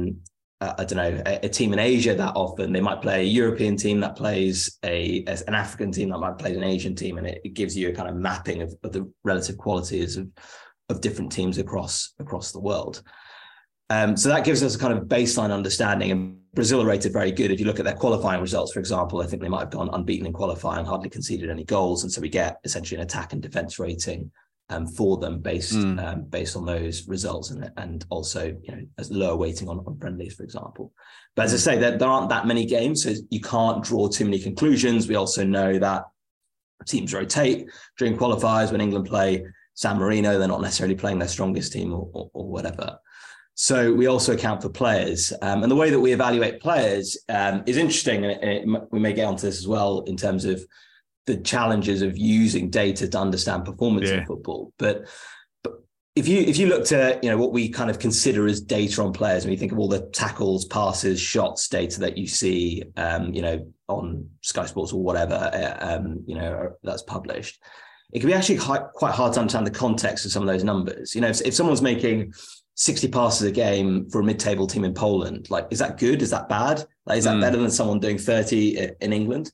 a team in Asia that often, they might play a European team that plays an African team that might play an Asian team, and it gives you a kind of mapping of the relative qualities of different teams across the world. So that gives us a kind of baseline understanding, and Brazil are rated very good. If you look at their qualifying results, for example, I think they might have gone unbeaten in qualifying, hardly conceded any goals, and so we get essentially an attack and defense rating for them based on those results, and also as lower weighting on friendlies, for example. But as I say, there aren't that many games, so you can't draw too many conclusions. We also know that teams rotate during qualifiers. When England play San Marino, they're not necessarily playing their strongest team or whatever. So we also account for players, and the way that we evaluate players is interesting, and we may get onto this as well in terms of the challenges of using data to understand performance in football. But if you looked at what we kind of consider as data on players, and you think of all the tackles, passes, shots data that you see on Sky Sports or whatever that's published, it can be actually quite hard to understand the context of some of those numbers. If someone's making 60 passes a game for a mid-table team in Poland, is that good? Is that bad? Is that better than someone doing 30 in England?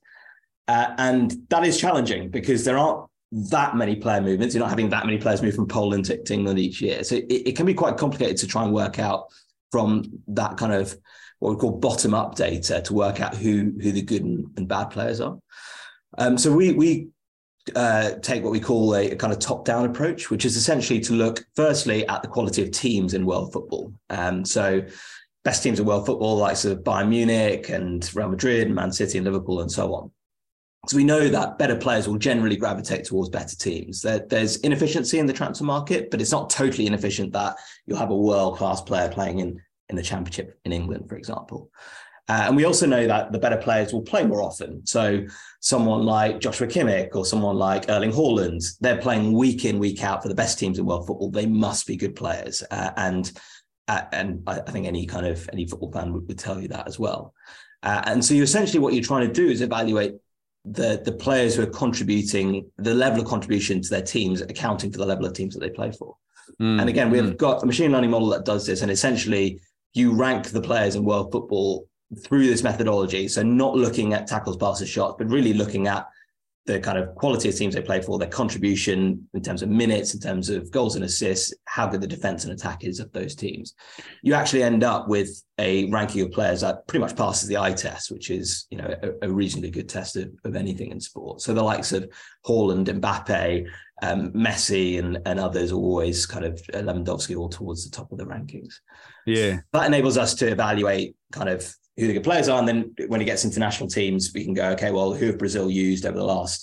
And that is challenging because there aren't that many player movements. You're not having that many players move from Poland to England each year. So it can be quite complicated to try and work out from that kind of what we call bottom-up data to work out who the good and bad players are. So we take what we call a kind of top-down approach, which is essentially to look firstly at the quality of teams in world football. So best teams in world football, like Bayern Munich and Real Madrid and Man City and Liverpool and so on. So we know that better players will generally gravitate towards better teams. There's inefficiency in the transfer market, but it's not totally inefficient that you'll have a world-class player playing in the Championship in England, for example. And we also know that the better players will play more often. So someone like Joshua Kimmich or someone like Erling Haaland, they're playing week in, week out for the best teams in world football. They must be good players. And I think any football fan would tell you that as well. And so essentially what you're trying to do is evaluate the players who are contributing, the level of contribution to their teams, accounting for the level of teams that they play for. And again, we've got a machine learning model that does this. And essentially you rank the players in world football through this methodology. So not looking at tackles, passes, shots, but really looking at the kind of quality of teams they play for, their contribution in terms of minutes, in terms of goals and assists, how good the defense and attack is of those teams. You actually end up with a ranking of players that pretty much passes the eye test, which is, a reasonably good test of anything in sport. So the likes of Haaland, Mbappe, Messi and others are always kind of Lewandowski all towards the top of the rankings. Yeah. That enables us to evaluate kind of who the good players are. And then when it gets international teams, we can go, okay, well, who have Brazil used over the last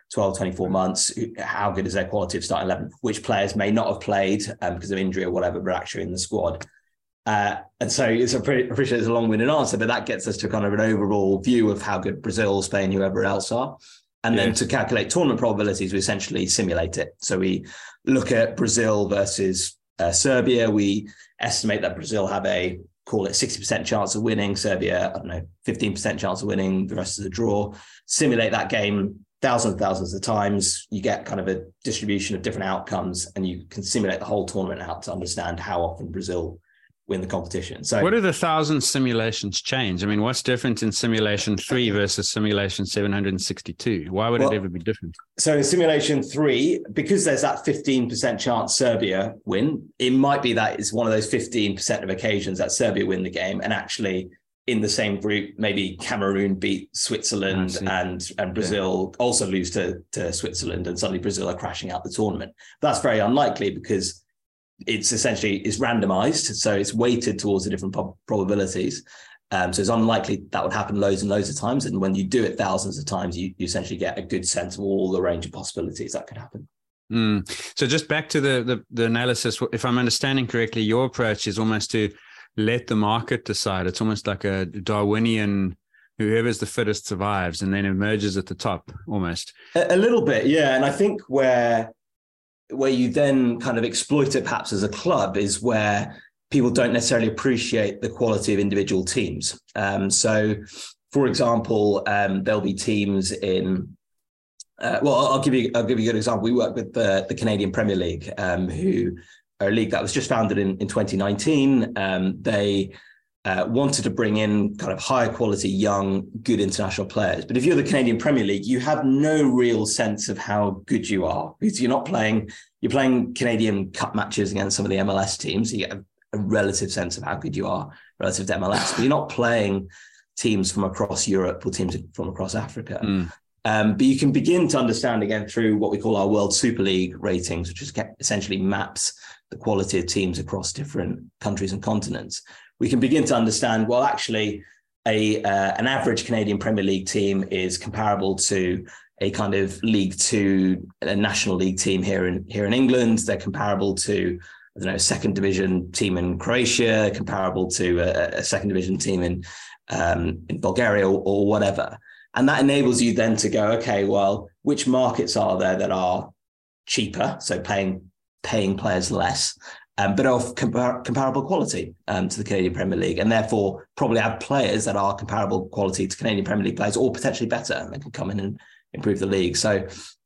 12, 24 months, how good is their quality of starting 11? Which players may not have played because of injury or whatever, but actually in the squad. And so I appreciate it's a long-winded answer, but that gets us to kind of an overall view of how good Brazil, Spain, whoever else are. And then to calculate tournament probabilities, we essentially simulate it. So we look at Brazil versus Serbia. We estimate that Brazil have call it 60% chance of winning. Serbia, 15% chance of winning. The rest is a draw. Simulate that game thousands of times. You get kind of a distribution of different outcomes, and you can simulate the whole tournament out to understand how often Brazil win the competition. So what do the 1,000 simulations change? I mean, what's different in simulation 3 versus simulation 762? Why would it ever be different? So in simulation 3, because there's that 15% chance Serbia win, it might be that it's one of those 15% of occasions that Serbia win the game, and actually in the same group, maybe Cameroon beat Switzerland and Brazil also lose to Switzerland, and suddenly Brazil are crashing out the tournament. That's very unlikely because it's randomized, so it's weighted towards the different probabilities. So it's unlikely that would happen loads and loads of times. And when you do it thousands of times, you essentially get a good sense of all the range of possibilities that could happen. So just back to the analysis, if I'm understanding correctly, your approach is almost to let the market decide. It's almost like a Darwinian, whoever's the fittest survives and then emerges at the top almost. A little bit, yeah. And I think where you then kind of exploit it perhaps as a club is where people don't necessarily appreciate the quality of individual teams. So, for example, there'll be teams in, I'll give you a good example. We work with the Canadian Premier League, who are a league that was just founded in 2019. They wanted to bring in kind of higher quality, young, good international players. But if you're the Canadian Premier League, you have no real sense of how good you are, because you're playing Canadian Cup matches against some of the MLS teams. So you get a relative sense of how good you are relative to MLS, but you're not playing teams from across Europe or teams from across Africa. But you can begin to understand again through what we call our World Super League ratings, which is essentially maps the quality of teams across different countries and continents. We can begin to understand, well, actually, an average Canadian Premier League team is comparable to a kind of League Two, a National League team here in England. They're comparable to, a second division team in Croatia, comparable to a second division team in Bulgaria or whatever. And that enables you then to go, okay, well, which markets are there that are cheaper, so paying players less, but of comparable quality to the Canadian Premier League, and therefore probably have players that are comparable quality to Canadian Premier League players, or potentially better, and they can come in and improve the league. So,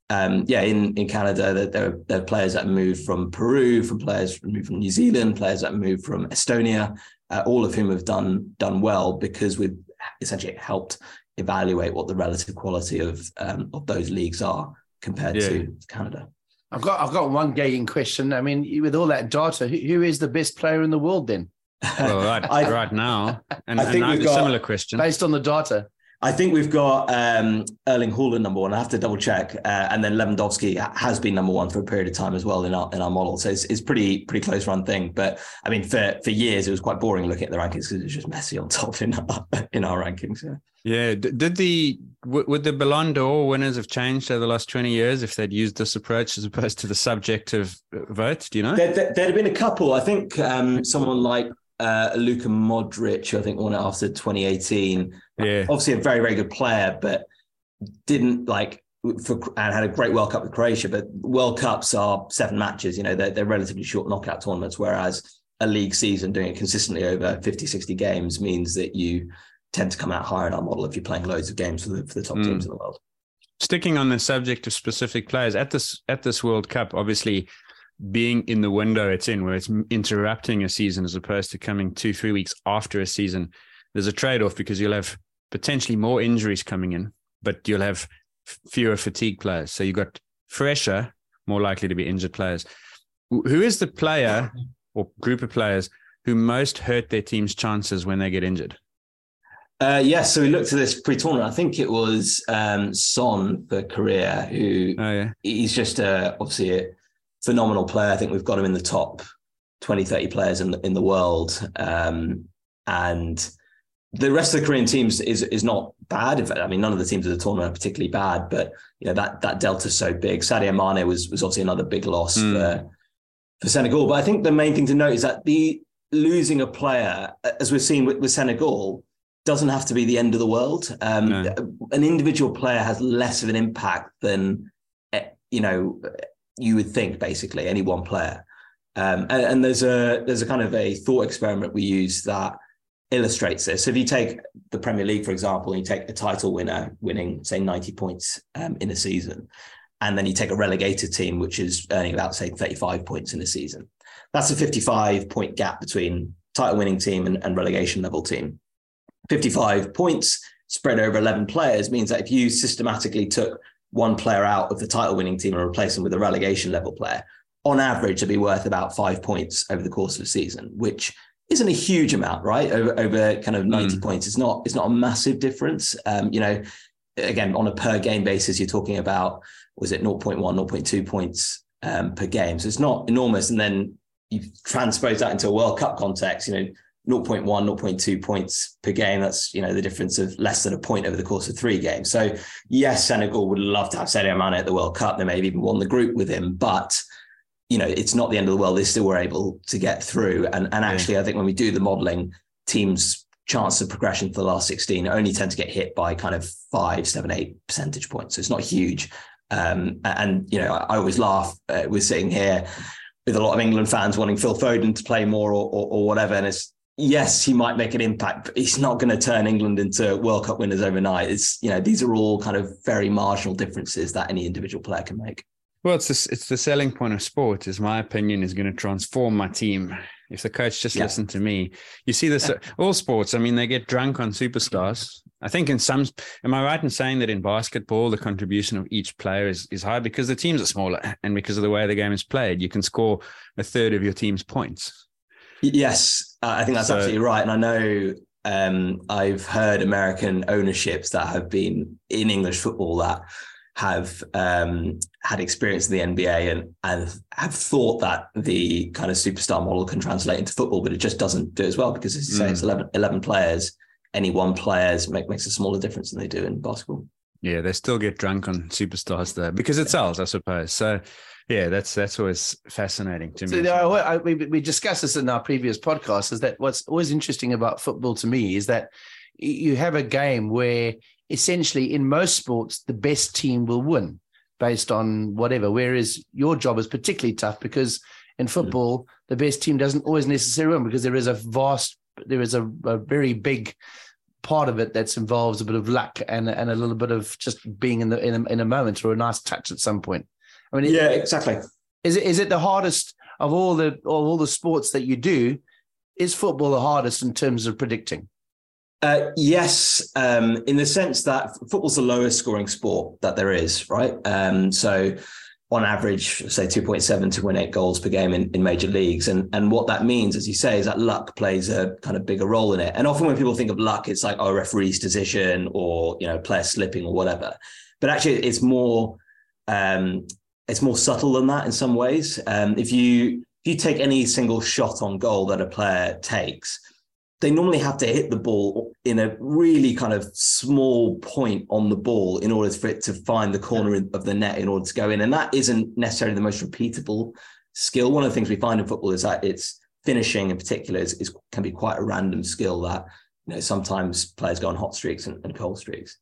in Canada, there are players that move from Peru, players moved from New Zealand, players that move from Estonia, all of whom have done well because we've essentially helped evaluate what the relative quality of those leagues are compared to Canada. I've got one gagging question. I mean, with all that data, who is the best player in the world then? Well, right now, and I think we've got a similar question based on the data. I think we've got Erling Haaland number one. I have to double check, and then Lewandowski has been number one for a period of time as well in our model. So it's pretty close run thing. But I mean, for years it was quite boring looking at the rankings because it was just Messi on top in our rankings. Yeah. Would the Ballon d'Or winners have changed over the last 20 years if they'd used this approach as opposed to the subjective vote? Do you know? There'd have been a couple. I think someone like Luka Modric, who I think won it after 2018. Yeah. Obviously a very, very good player, but didn't and had a great World Cup with Croatia. But World Cups are 7 matches. They're relatively short knockout tournaments, whereas a league season doing it consistently over 50, 60 games means that you tend to come out higher in our model if you're playing loads of games for the top teams in the world. Sticking on the subject of specific players at this World Cup, obviously being in the window it's in, where it's interrupting a season as opposed to coming 2-3 weeks after a season, there's a trade-off because you'll have potentially more injuries coming in, but you'll have fewer fatigue players. So you've got fresher, more likely to be injured players. Who is the player or group of players who most hurt their team's chances when they get injured? So we looked at this pre-tournament. I think it was Son for Korea, who he's just obviously a phenomenal player. I think we've got him in the top 20, 30 players in the world. And the rest of the Korean teams is not bad. In fact, I mean, none of the teams of the tournament are particularly bad, but that delta's so big. Sadio Mane was obviously another big loss for Senegal. But I think the main thing to note is that the losing a player, as we've seen with Senegal, doesn't have to be the end of the world. No. An individual player has less of an impact than you would think. Basically, any one player. And there's a kind of a thought experiment we use that illustrates this. So if you take the Premier League, for example, and you take a title winner winning, say, 90 points in a season, and then you take a relegated team, which is earning about, say, 35 points in a season, that's a 55-point gap between title winning team and relegation level team. 55 points spread over 11 players means that if you systematically took one player out of the title winning team and replaced them with a relegation level player, on average, it'd be worth about 5 points over the course of a season, which isn't a huge amount, right? Over kind of 90 points. It's not a massive difference. Again, on a per game basis, you're talking about, was it 0.1, 0.2 points per game. So it's not enormous. And then you transpose that into a World Cup context, 0.1, 0.2 points per game. That's, the difference of less than a point over the course of 3 games. So yes, Senegal would love to have Sadio Mane at the World Cup. They may have even won the group with him, but it's not the end of the world. They still were able to get through. And actually, I think when we do the modelling, teams' chance of progression for the last 16 only tend to get hit by kind of 5, 7, 8 percentage points. So it's not huge. I always laugh. We're sitting here with a lot of England fans wanting Phil Foden to play more or whatever. And yes, he might make an impact, but he's not going to turn England into World Cup winners overnight. These are all kind of very marginal differences that any individual player can make. Well, it's the selling point of sport, is my opinion, is going to transform my team. If the coach just listened to me, you see this, all sports, I mean, they get drunk on superstars. I think am I right in saying that in basketball, the contribution of each player is high because the teams are smaller and because of the way the game is played, you can score a third of your team's points. Yes, I think that's absolutely right. And I know I've heard American ownerships that have been in English football that have had experience in the NBA and have thought that the kind of superstar model can translate into football, but it just doesn't do as well because, as you say, it's 11 players. Any one player makes a smaller difference than they do in basketball. Yeah, they still get drunk on superstars there because it sells, I suppose. So, yeah, that's always fascinating to me. So, we discussed this in our previous podcast, is that what's always interesting about football to me is that you have a game where essentially in most sports, the best team will win based on whatever, whereas your job is particularly tough because in football, the best team doesn't always necessarily win because there is a very big part of it that involves a bit of luck and a little bit of just being in a moment or a nice touch at some point. I mean, exactly. Is it the hardest of all the sports that you do? Is football the hardest in terms of predicting? Yes, in the sense that football's the lowest scoring sport that there is, right? So on average, say 2.7 to 2.8 goals per game in major leagues. And what that means, as you say, is that luck plays a kind of bigger role in it. And often when people think of luck, it's like, a referee's decision or, player slipping or whatever. But actually it's more subtle than that in some ways. If you take any single shot on goal that a player takes, they normally have to hit the ball in a really kind of small point on the ball in order for it to find the corner of the net in order to go in. And that isn't necessarily the most repeatable skill. One of the things we find in football is that it's finishing in particular can be quite a random skill that, sometimes players go on hot streaks and cold streaks.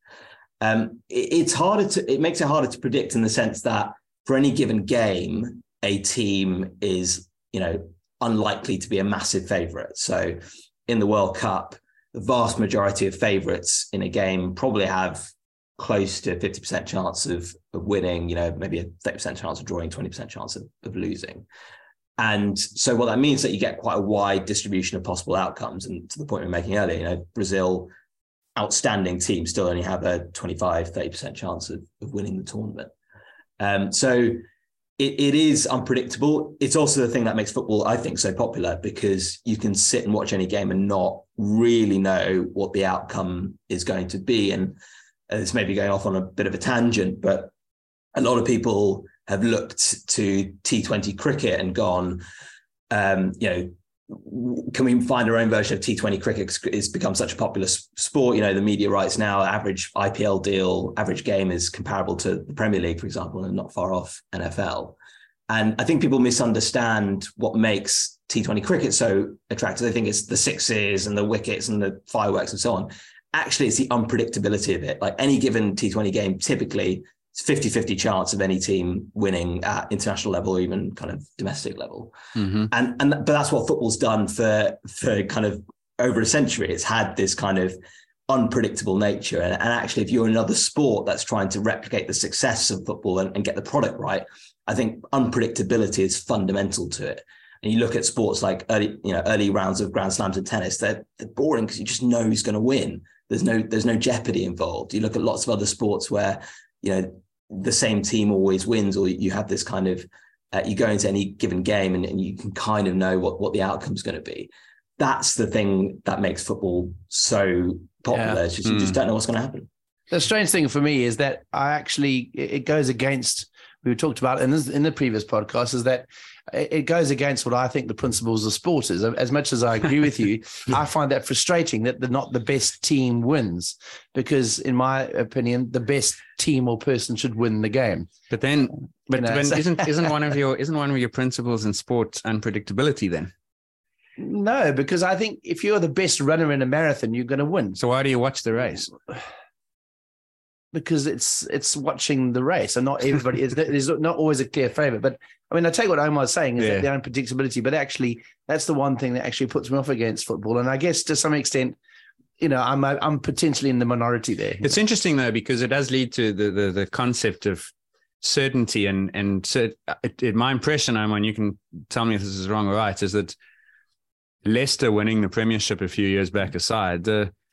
It makes it harder to predict in the sense that for any given game, a team is, unlikely to be a massive favorite. So in the World Cup, the vast majority of favourites in a game probably have close to 50% chance of winning, maybe a 30% chance of drawing, 20% chance of losing. And so what that means is that you get quite a wide distribution of possible outcomes. And to the point we were making earlier, Brazil, outstanding team, still only have a 25, 30% chance of winning the tournament. So it is unpredictable. It's also the thing that makes football, I think, so popular because you can sit and watch any game and not really know what the outcome is going to be. And this may be going off on a bit of a tangent, but a lot of people have looked to T20 cricket and gone, can we find our own version of T20 cricket? It's become such a popular sport. You know, the media rights now, average IPL deal, average game is comparable to the Premier League, for example, and not far off NFL. And I think people misunderstand what makes T20 cricket so attractive. They think it's the sixes and the wickets and the fireworks and so on. Actually, it's the unpredictability of it. Like any given T20 game, typically it's 50-50 chance of any team winning at international level or even kind of domestic level. Mm-hmm. But that's what football's done for kind of over a century. It's had this kind of unpredictable nature. And actually, if you're another sport that's trying to replicate the success of football and get the product right, I think unpredictability is fundamental to it. And you look at sports like early rounds of Grand Slams in tennis, they're boring because you just know who's going to win. There's no jeopardy involved. You look at lots of other sports where, you know, the same team always wins, or you have this kind of, you go into any given game and you can kind of know what the outcome's going to be. That's the thing that makes football so popular. Yeah. You just don't know what's going to happen. The strange thing for me is that it goes against, we talked about in the previous podcast, is that it goes against what I think the principles of sport is. As much as I agree with you, I find that frustrating that not the best team wins, because in my opinion, the best team or person should win the game. But isn't one of your principles in sport unpredictability then? No, because I think if you're the best runner in a marathon, you're going to win. So why do you watch the race? Because it's watching the race, and not everybody there's not always a clear favorite. But I mean, I take what Omar was saying is that the unpredictability, but actually that's the one thing that actually puts me off against football. And I guess to some extent, you know, I'm potentially in the minority there. It's interesting though, because it does lead to the concept of certainty and my impression, Omar, and you can tell me if this is wrong or right, is that Leicester winning the Premiership a few years back aside,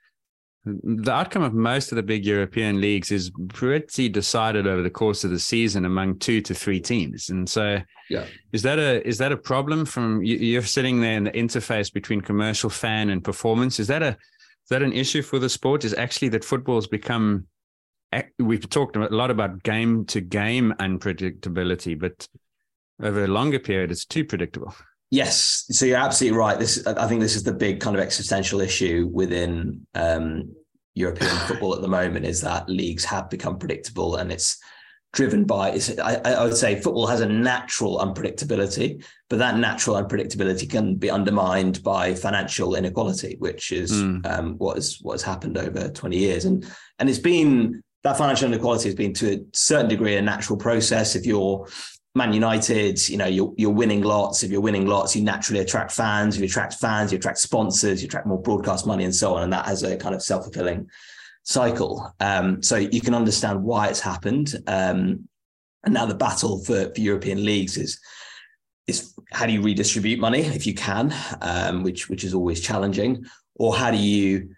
the outcome of most of the big European leagues is pretty decided over the course of the season among 2 to 3 teams. And so is that a problem from you're sitting there in the interface between commercial, fan and performance? Is that an issue for the sport? Is actually that football's become, we've talked a lot about game to game unpredictability, but over a longer period, it's too predictable. Yes, so you're absolutely right. I think this is the big kind of existential issue within European football at the moment, is that leagues have become predictable, and it's driven by, I would say football has a natural unpredictability, but that natural unpredictability can be undermined by financial inequality, which is what has happened over 20 years. And it's been, that financial inequality has been to a certain degree a natural process. If you're Man United, you know, you're winning lots. If you're winning lots, you naturally attract fans. If you attract fans, you attract sponsors, you attract more broadcast money and so on. And that has a kind of self-fulfilling cycle. So you can understand why it's happened. And now the battle for European leagues is how do you redistribute money if you can, which is always challenging, or how do you,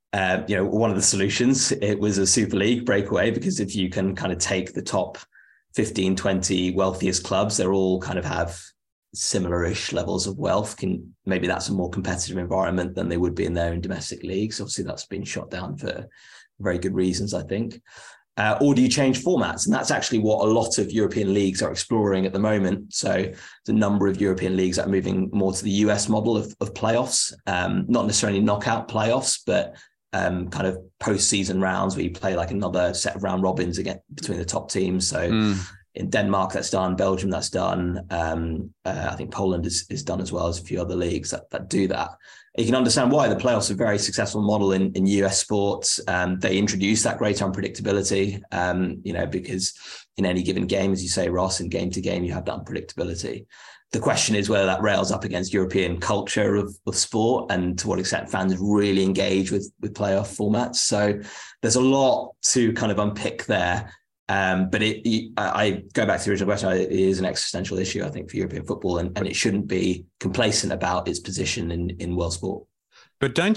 one of the solutions, it was a Super League breakaway, because if you can kind of take the top 15, 20 wealthiest clubs, they're all kind of have similar-ish levels of wealth. Maybe that's a more competitive environment than they would be in their own domestic leagues. Obviously, that's been shot down for very good reasons, I think. Or do you change formats? And that's actually what a lot of European leagues are exploring at the moment. So the number of European leagues that are moving more to the US model of playoffs, not necessarily knockout playoffs, but kind of post-season rounds where you play like another set of round robins again between the top teams. So in Denmark, that's done. Belgium, that's done. I think Poland is done, as well as a few other leagues that do that. You can understand why the playoffs are a very successful model in US sports. They introduce that greater unpredictability, because in any given game, as you say, Ross, in game to game, you have that unpredictability. The question is whether that rails up against European culture of sport, and to what extent fans really engage with playoff formats. So there's a lot to kind of unpick there. But I go back to the original question. It is an existential issue, I think, for European football, and it shouldn't be complacent about its position in world sport. But don't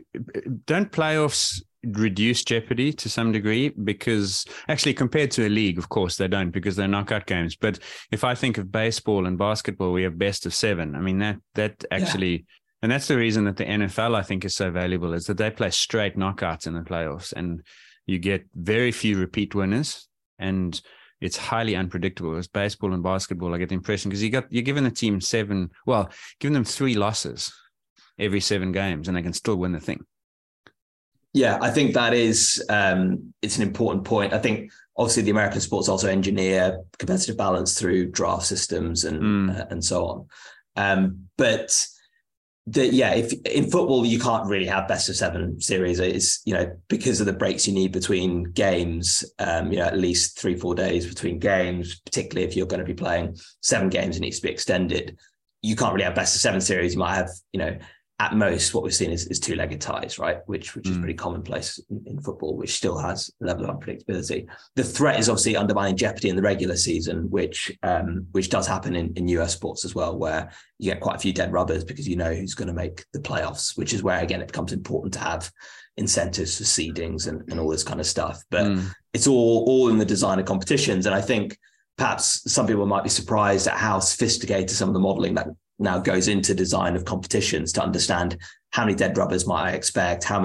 playoffs reduce jeopardy to some degree? Because actually, compared to a league, of course, they don't, because they're knockout games. But if I think of baseball and basketball, we have best of 7. I mean, that actually, and that's the reason that the NFL, I think, is so valuable, is that they play straight knockouts in the playoffs, and you get very few repeat winners. And it's highly unpredictable. It's baseball and basketball, I get the impression, because you're giving the team giving them 3 losses every 7 games, and they can still win the thing. Yeah, I think that is, it's an important point. I think obviously the American sports also engineer competitive balance through draft systems and so on. But if in football you can't really have best of 7 series, it's, because of the breaks you need between games, at least 3-4 days between games, particularly if you're going to be playing 7 games, it needs to be extended. You can't really have best of 7 series. You might have, at most what we've seen is 2-legged ties, right? Which is pretty commonplace in football, which still has a level of unpredictability. The threat is obviously undermining jeopardy in the regular season, which does happen in US sports as well, where you get quite a few dead rubbers because you know who's going to make the playoffs, which is where, again, it becomes important to have incentives for seedings and all this kind of stuff. But it's all in the design of competitions. And I think perhaps some people might be surprised at how sophisticated some of the modelling that now goes into design of competitions to understand how many dead rubbers might I expect, how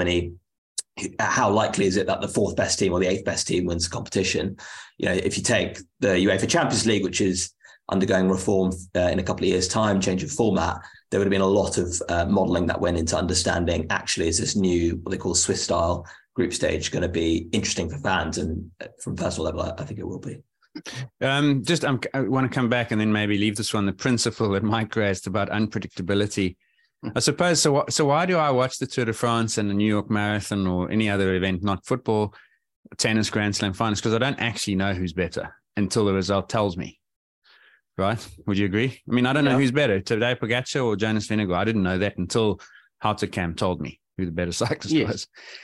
likely is it that the 4th best team or the 8th best team wins the competition. If you take the UEFA Champions League, which is undergoing reform in a couple of years' time, change of format, there would have been a lot of modelling that went into understanding, actually, is this new, what they call Swiss style group stage, going to be interesting for fans? And from a personal level, I think it will be. I want to come back and then maybe leave this one, the principle that Mike raised about unpredictability. I suppose, so why do I watch the Tour de France and the New York Marathon or any other event, not football, tennis, Grand Slam finals? Because I don't actually know who's better until the result tells me, right? Would you agree? I mean, I don't know who's better, Tadej Pogacar or Jonas Vingegaard. I didn't know that until Hautacam told me who the better cyclist was.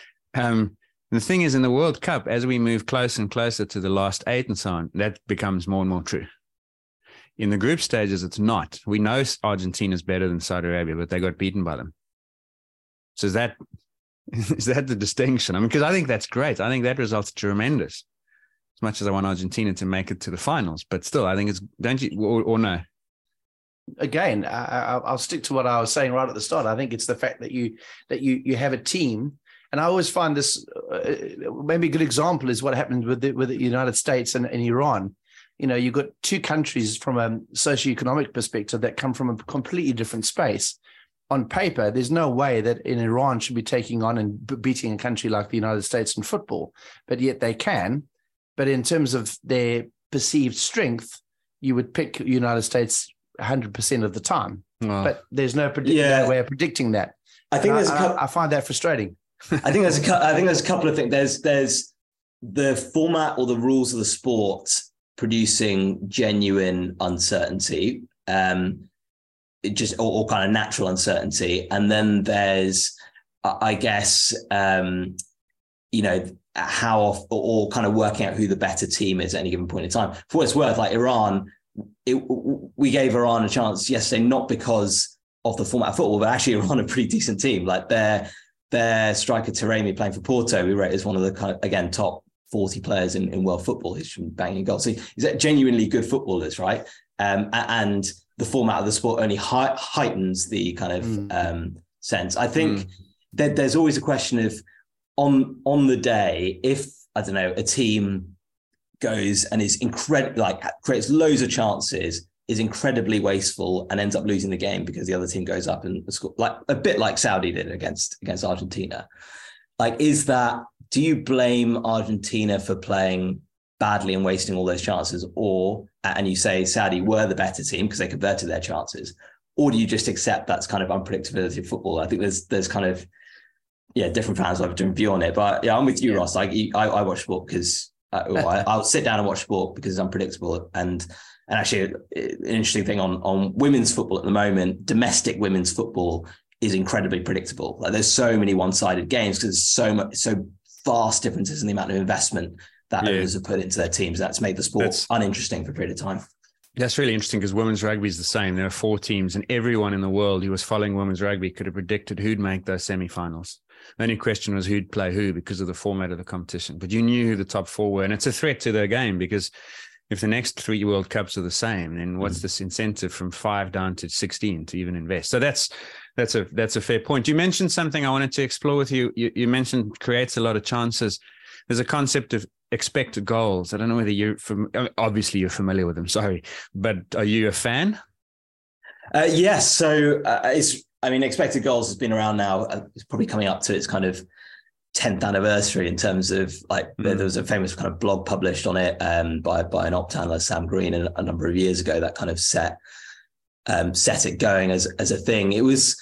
The thing is, in the World Cup, as we move closer and closer to the last 8 and so on, that becomes more and more true. In the group stages, it's not. We know Argentina is better than Saudi Arabia, but they got beaten by them. So is that the distinction? I mean, because I think that's great. I think that result's tremendous. As much as I want Argentina to make it to the finals, but still, I think it's, don't you, or no? Again, I'll stick to what I was saying right at the start. I think it's the fact that you have a team. And I always find this, maybe a good example is what happened with the United States and Iran. You've got 2 countries from a socioeconomic perspective that come from a completely different space. On paper, there's no way that in Iran should be taking on and beating a country like the United States in football, but yet they can. But in terms of their perceived strength, you would pick the United States 100% of the time. But there's no way of predicting that. I think I find that frustrating. I think there's a couple of things. There's the format or the rules of the sport producing genuine uncertainty, or kind of natural uncertainty, and then there's, I guess, how or kind of working out who the better team is at any given point in time. For what it's worth, like Iran, we gave Iran a chance yesterday, not because of the format of football, but actually Iran a pretty decent team. Like their striker Taremi, playing for Porto, we rate as one of the kind of, again, top 40 players in world football. He's from banging goals. So he's genuinely good footballers, right? And the format of the sport only heightens the kind of sense. I think that there's always a question of on the day, if, I don't know, a team goes and is incredible, like creates loads of chances, is incredibly wasteful and ends up losing the game because the other team goes up and score, like a bit like Saudi did against Argentina. Like, do you blame Argentina for playing badly and wasting all those chances, and you say Saudi were the better team because they converted their chances, or do you just accept that's kind of unpredictability of football? I think there's kind of, different fans have a different view on it, but I'm with you, Ross. Like I watch sport because I'll sit down and watch sport because it's unpredictable. And actually, an interesting thing on women's football at the moment, domestic women's football is incredibly predictable. Like, there's so many one-sided games because there's so vast differences in the amount of investment that owners have put into their teams. That's made the sport uninteresting for a period of time. That's really interesting because women's rugby is the same. There are 4 teams, and everyone in the world who was following women's rugby could have predicted who'd make those semi-finals. The only question was who'd play who because of the format of the competition. But you knew who the top 4 were, and it's a threat to their game because if the next 3 World Cups are the same, then what's this incentive from 5 down to 16 to even invest? So that's a fair point. You mentioned something I wanted to explore with you. You mentioned creates a lot of chances. There's a concept of expected goals. I don't know whether you're obviously you're familiar with them. Sorry, but are you a fan? Yes. So expected goals has been around now. It's probably coming up to its kind of 10th anniversary in terms of there was a famous kind of blog published on it by an opt analyst, Sam Green, a number of years ago that kind of set it going as a thing. It was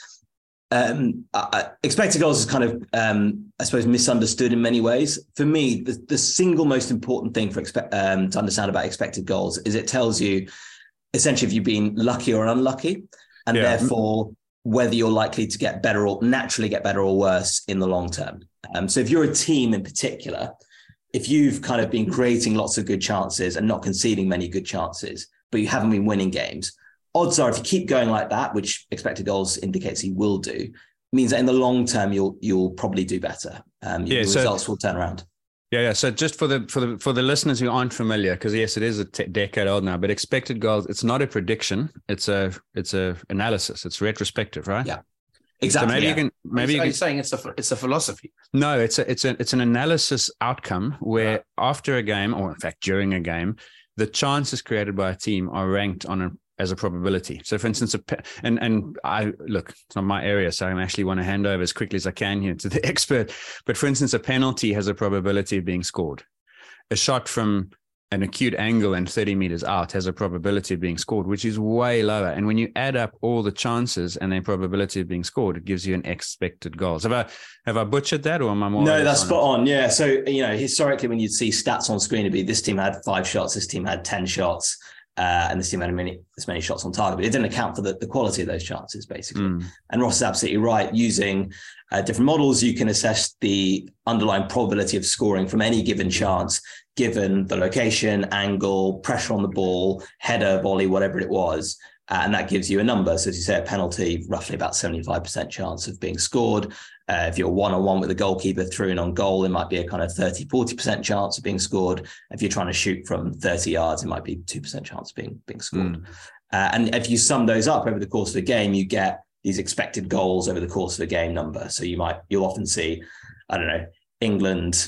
expected goals is kind of I suppose misunderstood in many ways. For me, the single most important thing to understand about expected goals is it tells you essentially if you've been lucky or unlucky, and therefore whether you're likely to get better or naturally get better or worse in the long term. So if you're a team in particular, if you've kind of been creating lots of good chances and not conceding many good chances, but you haven't been winning games, odds are if you keep going like that, which expected goals indicates you will do, means that in the long term you'll probably do better. Your results will turn around. Yeah. So just for the listeners who aren't familiar, because yes, it is a decade old now, but expected goals, it's not a prediction. It's a analysis. It's retrospective, right? Yeah, exactly. So you're saying it's a philosophy. No, it's an analysis outcome where after a game, or in fact during a game, the chances created by a team are ranked as a probability. So for instance, and I look, it's not my area, so I actually want to hand over as quickly as I can here to the expert. But for instance, a penalty has a probability of being scored. A shot from an acute angle and 30 meters out has a probability of being scored, which is way lower. And when you add up all the chances and the probability of being scored, it gives you an expected goals. Have I butchered that, or am I more? No, that's spot on. Yeah. So, historically, when you'd see stats on screen, it'd be this team had 5 shots, this team had 10 shots. And this team had as many shots on target, but it didn't account for the quality of those chances, basically. And Ross is absolutely right. Using different models, you can assess the underlying probability of scoring from any given chance, given the location, angle, pressure on the ball, header, volley, whatever it was. And that gives you a number. So as you say, a penalty, roughly about 75% chance of being scored. If you're one-on-one with the goalkeeper through and on goal, it might be a kind of 30-40% chance of being scored. If you're trying to shoot from 30 yards, it might be 2% chance of being scored. And if you sum those up over the course of a game, you get these expected goals over the course of a game number. So you'll often see, I don't know, England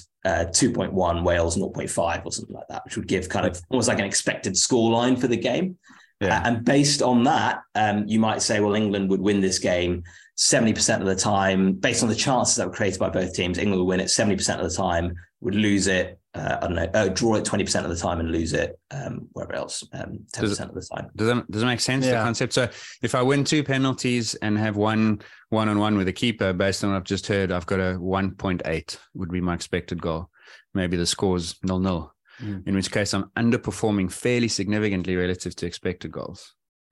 2.1, Wales 0.5 or something like that, which would give kind of almost like an expected scoreline for the game. Yeah. And based on that, you might say, well, England would win this game 70% of the time, based on the chances that were created by both teams. England would win it 70% of the time, would lose it, draw it 20% of the time and lose it wherever else, 10% of the time. Does it make sense, the concept? So if I win 2 penalties and have one-on-one with a keeper, based on what I've just heard, I've got a 1.8 would be my expected goal. Maybe the score's 0-0. In which case I'm underperforming fairly significantly relative to expected goals.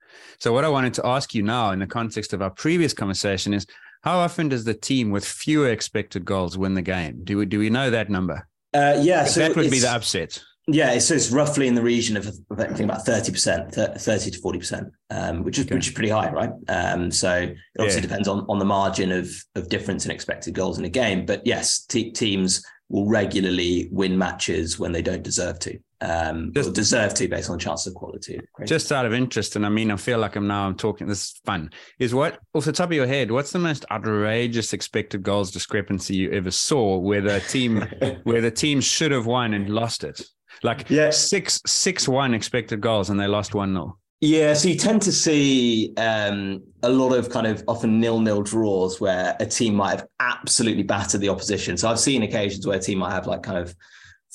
So what I wanted to ask you now in the context of our previous conversation is, how often does the team with fewer expected goals win the game? Do we know that number? So that would be the upset. Yeah, it's roughly in the region of I think about 30%, 30 to 40%, which is pretty high, right? So it obviously depends on the margin of difference in expected goals in a game. But yes, teams will regularly win matches when they don't deserve to, deserve to based on chances of quality. Just out of interest, and I mean, I feel like I'm talking, this is fun, is what, off the top of your head, what's the most outrageous expected goals discrepancy you ever saw where the team should have won and lost it? Like 6-1 expected goals and they lost 1-0. Yeah, so you tend to see a lot of kind of often 0-0 draws where a team might have absolutely battered the opposition. So I've seen occasions where a team might have like kind of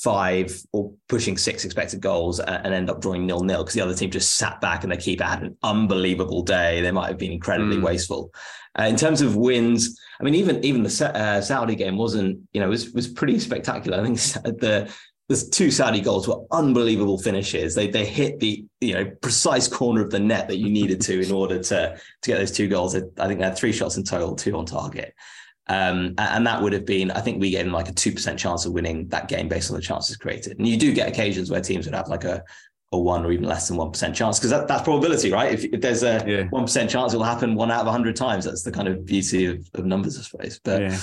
5 or pushing 6 expected goals and end up drawing 0-0 because the other team just sat back and their keeper had an unbelievable day. They might have been incredibly wasteful. In terms of wins, I mean, even the Saudi game wasn't, was pretty spectacular. I think the 2 Saudi goals were unbelievable finishes. They hit the precise corner of the net that you needed to in order to get those 2 goals. I think they had 3 shots in total, 2 on target. And that would have been, I think we gave them like a 2% chance of winning that game based on the chances created. And you do get occasions where teams would have like a 1 or even less than 1% chance because that's probability, right? If there's a 1% chance, it'll happen 1 out of 100 times. That's the kind of beauty of numbers, I suppose. But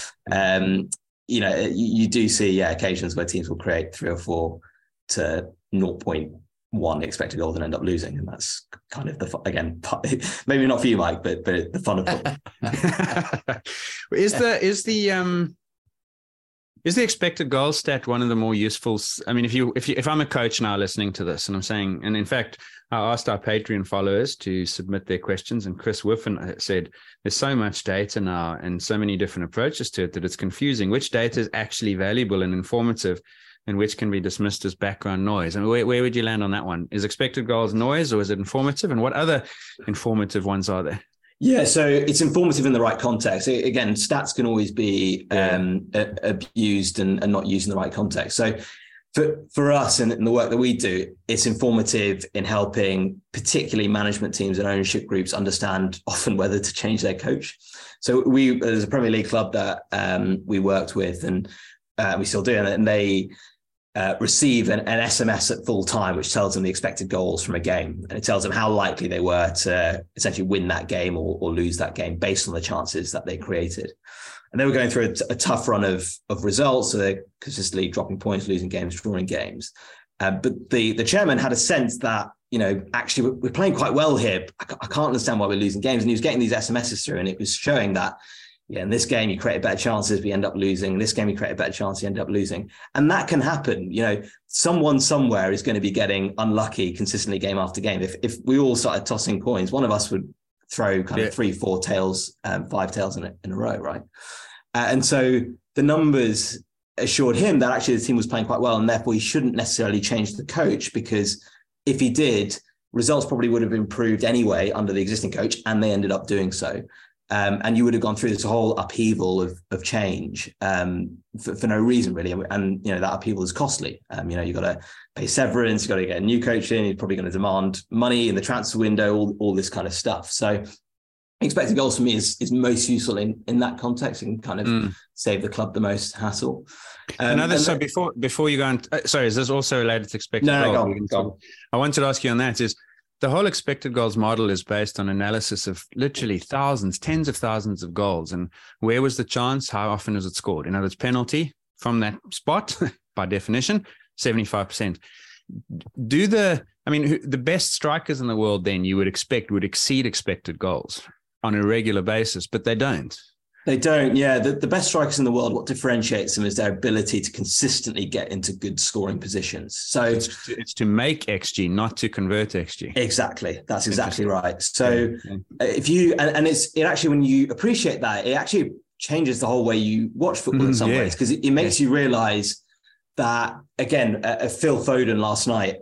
you do see occasions where teams will create 3 or 4 to 0.1 expected goals and end up losing, and that's kind of again maybe not for you, Mike, but the fun of football. Is Is the expected goal stat one of the more useful? I mean, if I'm a coach now listening to this and I'm saying, and in fact, I asked our Patreon followers to submit their questions, and Chris Whiffen said, there's so much data now and so many different approaches to it that it's confusing. Which data is actually valuable and informative and which can be dismissed as background noise? And where would you land on that one? Is expected goals noise or is it informative? And what other informative ones are there? Yeah, so it's informative in the right context. Again, stats can always be abused and not used in the right context. So for us in the work that we do, it's informative in helping particularly management teams and ownership groups understand often whether to change their coach. So there's a Premier League club that we worked with and we still do, and they receive an SMS at full time, which tells them the expected goals from a game. And it tells them how likely they were to essentially win that game or lose that game based on the chances that they created. And they were going through a tough run of results. So they're consistently dropping points, losing games, drawing games. But the chairman had a sense that, actually we're playing quite well here. I can't understand why we're losing games. And he was getting these SMSs through, and it was showing that, in this game, you create better chances, we end up losing. In this game, you create a better chance, you end up losing. And that can happen. Someone somewhere is going to be getting unlucky consistently game after game. If we all started tossing coins, one of us would throw kind of 3, 4 tails, 5 tails in a row, right? And so the numbers assured him that actually the team was playing quite well, and therefore he shouldn't necessarily change the coach, because if he did, results probably would have improved anyway under the existing coach, and they ended up doing so. And you would have gone through this whole upheaval of change for no reason, really. And that upheaval is costly. You've got to pay severance, you've got to get a new coach in, you're probably going to demand money in the transfer window, all this kind of stuff. So expected goals for me is most useful in that context and kind of save the club the most hassle. So before you go on, sorry, is this also related to expected goals? No, go on. I wanted to ask you on that is, the whole expected goals model is based on analysis of literally thousands, tens of thousands of goals. And where was the chance? How often is it scored? In other words, penalty from that spot, by definition, 75%. The best strikers in the world then you would expect would exceed expected goals on a regular basis, but they don't. They don't, yeah. The best strikers in the world, what differentiates them is their ability to consistently get into good scoring positions. So it's to make XG, not to convert XG. Exactly. That's exactly right. So if you, and it actually, when you appreciate that, it actually changes the whole way you watch football in some ways, because it makes you realize that, again, Phil Foden last night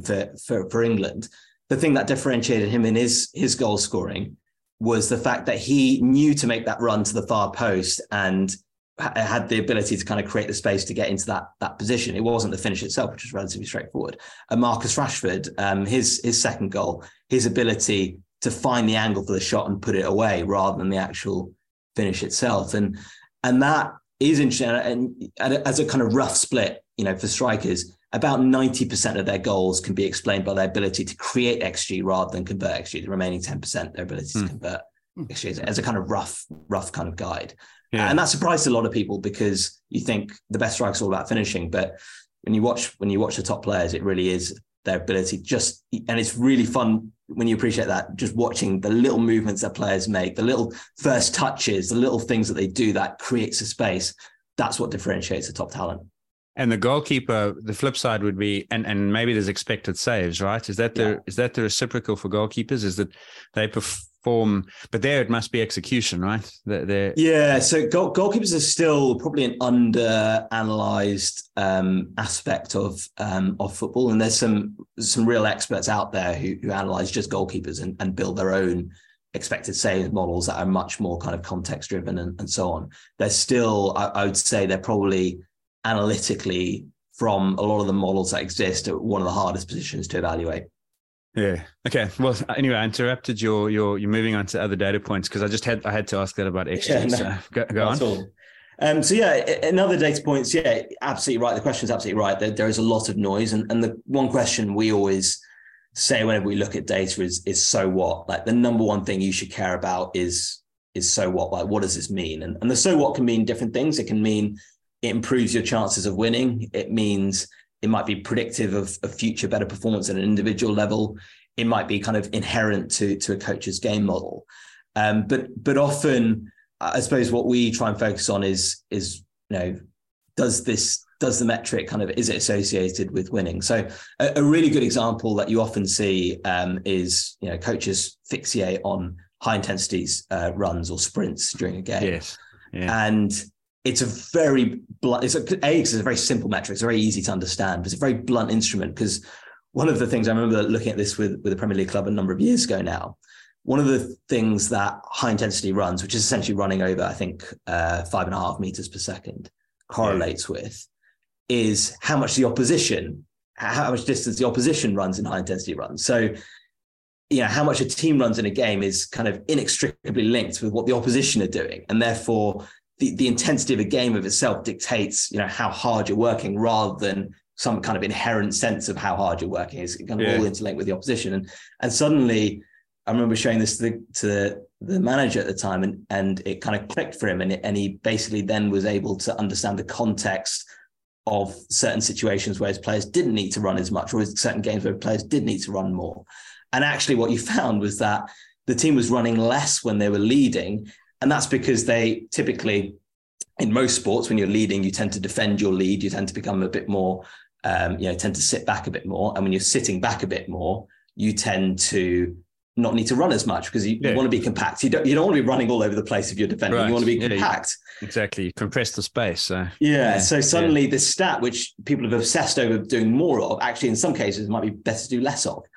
for England, the thing that differentiated him in his goal scoring was the fact that he knew to make that run to the far post and had the ability to kind of create the space to get into that position. It wasn't the finish itself, which was relatively straightforward. And Marcus Rashford, his second goal, his ability to find the angle for the shot and put it away rather than the actual finish itself. And that is interesting. And as a kind of rough split, for strikers, about 90% of their goals can be explained by their ability to create XG rather than convert XG. The remaining 10%, their ability to convert XG as a kind of rough kind of guide. Yeah. And that surprised a lot of people, because you think the best strike's all about finishing. But when you watch the top players, it really is their ability and it's really fun when you appreciate that, just watching the little movements that players make, the little first touches, the little things that they do that creates a space. That's what differentiates the top talent. And the goalkeeper, the flip side would be, and maybe there's expected saves, right? Is that the reciprocal for goalkeepers? Is that they perform, but there it must be execution, right? Yeah. So goalkeepers are still probably an under-analyzed aspect of football, and there's some real experts out there who analyze just goalkeepers and build their own expected save models that are much more kind of context driven and so on. They're still, I would say, they're probably analytically, from a lot of the models that exist, one of the hardest positions to evaluate. Yeah. Okay. Well, anyway, I interrupted you're moving on to other data points, because I had to ask that about XG. Yeah, no, so go on. So another data points. Yeah, absolutely right. The question is absolutely right. There is a lot of noise, and the one question we always say whenever we look at data is so what? Like, the number one thing you should care about is so what? Like, what does this mean? And the so what can mean different things. It can mean it improves your chances of winning. It means it might be predictive of future better performance at an individual level. It might be kind of inherent to a coach's game model. But often, I suppose what we try and focus on is does the metric is it associated with winning? So a really good example that you often see is, coaches fixate on high intensities runs or sprints during a game. Yes. Yeah. And it's a very blunt, it's a very simple metric. It's very easy to understand, but it's a very blunt instrument, because one of the things I remember looking at this with the Premier League club a number of years ago now, one of the things that high intensity runs, which is essentially running over, I think, 5.5 meters per second, correlates with, is how much how much distance the opposition runs in high intensity runs. So, how much a team runs in a game is kind of inextricably linked with what the opposition are doing. And therefore the intensity of a game of itself dictates, how hard you're working, rather than some kind of inherent sense of how hard you're working. Is kind of all interlinked with the opposition. And suddenly, I remember showing this to the manager at the time, and it kind of clicked for him, and he basically then was able to understand the context of certain situations where his players didn't need to run as much, or certain games where players did need to run more. And actually what you found was that the team was running less when they were leading, and that's because they typically, in most sports, when you're leading, you tend to defend your lead, you tend to become a bit more, tend to sit back a bit more, and when you're sitting back a bit more, you tend to not need to run as much, because you want to be compact. You don't want to be running all over the place if you're defending. Right. You want to be compact. Exactly. You compress the space. So so suddenly this stat, which people have obsessed over doing more of, actually in some cases might be better to do less of.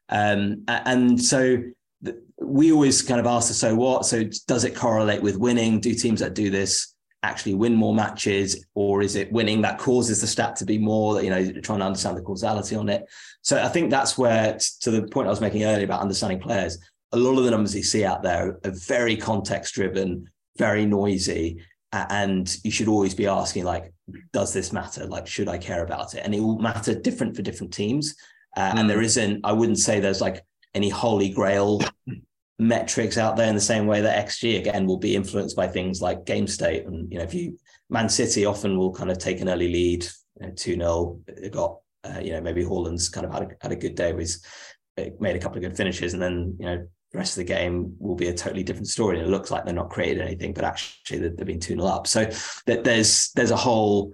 And so we always kind of ask the so what? So does it correlate with winning? Do teams that do this actually win more matches, or is it winning that causes the stat to be more, trying to understand the causality on it? So I think that's where, to the point I was making earlier about understanding players, a lot of the numbers you see out there are very context driven, very noisy. And you should always be asking, does this matter? Should I care about it? And it will matter different for different teams. And there isn't, I wouldn't say there's any holy grail metrics out there in the same way that XG, again, will be influenced by things like game state. And, Man City often will kind of take an early lead, 2-0. It got, maybe Haaland's kind of had a good day, where he's made a couple of good finishes, and then, the rest of the game will be a totally different story. And it looks like they're not created anything, but actually they've been 2-0 up. So there's a whole,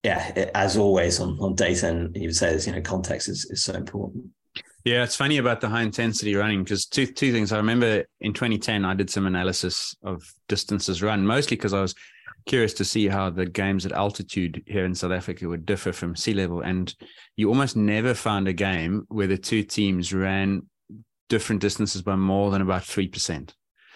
as always on data, and you say, context is so important. Yeah, it's funny about the high intensity running, because two things. I remember in 2010, I did some analysis of distances run, mostly because I was curious to see how the games at altitude here in South Africa would differ from sea level. And you almost never found a game where the two teams ran different distances by more than about 3%.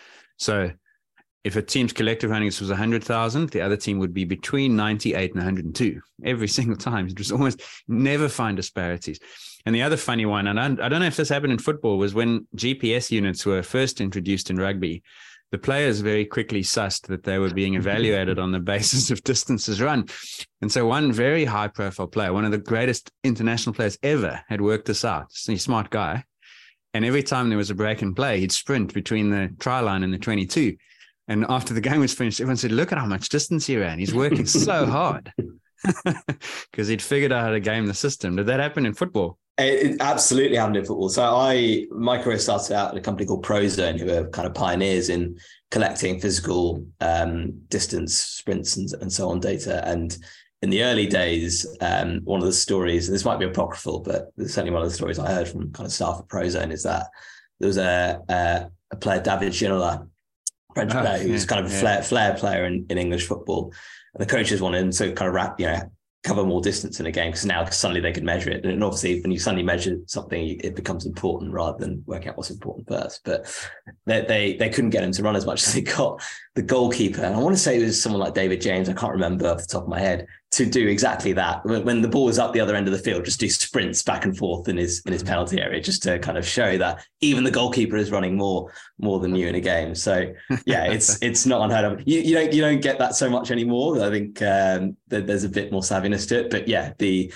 So if a team's collective running was 100,000, the other team would be between 98 and 102 every single time. It was almost never find disparities. And the other funny one, and I don't know if this happened in football, was when GPS units were first introduced in rugby, the players very quickly sussed that they were being evaluated on the basis of distances run. And so one very high-profile player, one of the greatest international players ever, had worked this out. He's a smart guy. And every time there was a break in play, he'd sprint between the try line and the 22. And after the game was finished, everyone said, look at how much distance he ran. He's working so hard, because he'd figured out how to game the system. Did that happen in football? It absolutely happened in football. So my career started out at a company called Prozone, who are kind of pioneers in collecting physical distance sprints and so on data. And in the early days, one of the stories, and this might be apocryphal, but certainly one of the stories I heard from kind of staff at Prozone, is that there was a player, David Ginola, French player, who was kind of a flair player in English football. And the coaches wanted him to kind of cover more distance in a game, because now suddenly they could measure it. And obviously when you suddenly measure something, it becomes important rather than working out what's important first. But they couldn't get him to run as much as they got the goalkeeper. And I want to say it was someone like David James, I can't remember off the top of my head, to do exactly that. When the ball was up the other end of the field, just do sprints back and forth in his penalty area, just to kind of show that even the goalkeeper is running more than you in a game. So yeah, it's not unheard of. You don't get that so much anymore. I think that there's a bit more savviness to it. But yeah, the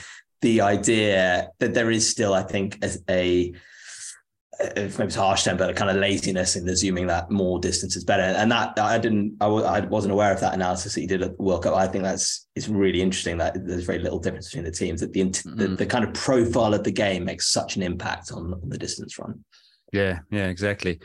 idea that there is still, I think, as maybe it's a harsh term, but a kind of laziness in assuming that more distance is better. And that I wasn't aware of that analysis that you did at the World Cup. I think it's really interesting that there's very little difference between the teams, that the kind of profile of the game makes such an impact on the distance run. Yeah, exactly.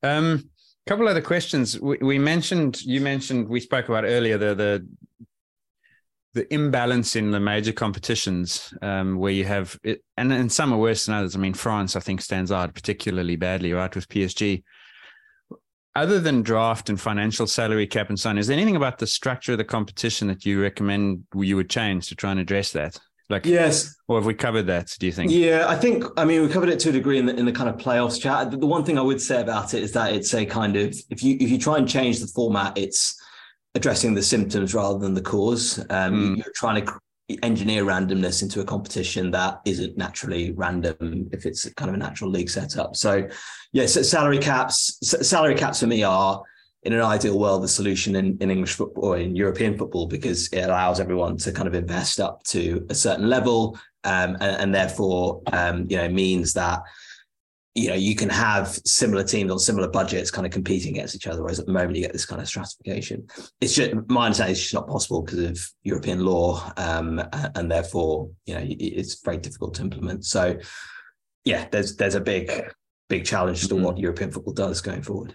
Couple other questions. You mentioned, we spoke about earlier, the the imbalance in the major competitions where you have it, and some are worse than others. I mean, France, I think, stands out particularly badly, right, with PSG. Other than draft and financial salary cap and so on, is there anything about the structure of the competition that you recommend you would change to try and address that? Like, yes, or have we covered that, do you think? Yeah, I mean, we covered it to a degree in the kind of playoffs chat. The one thing I would say about it is that it's a kind of, if you try and change the format, it's addressing the symptoms rather than the cause. You're trying to engineer randomness into a competition that isn't naturally random if it's kind of a natural league setup. So, so salary caps for me are, in an ideal world, the solution in English football or in European football, because it allows everyone to kind of invest up to a certain level, and therefore, means that, you can have similar teams on similar budgets kind of competing against each other. Whereas at the moment you get this kind of stratification. It's just, my understanding, it's just not possible because of European law, and therefore, it's very difficult to implement. So, there's a big challenge to what European football does going forward.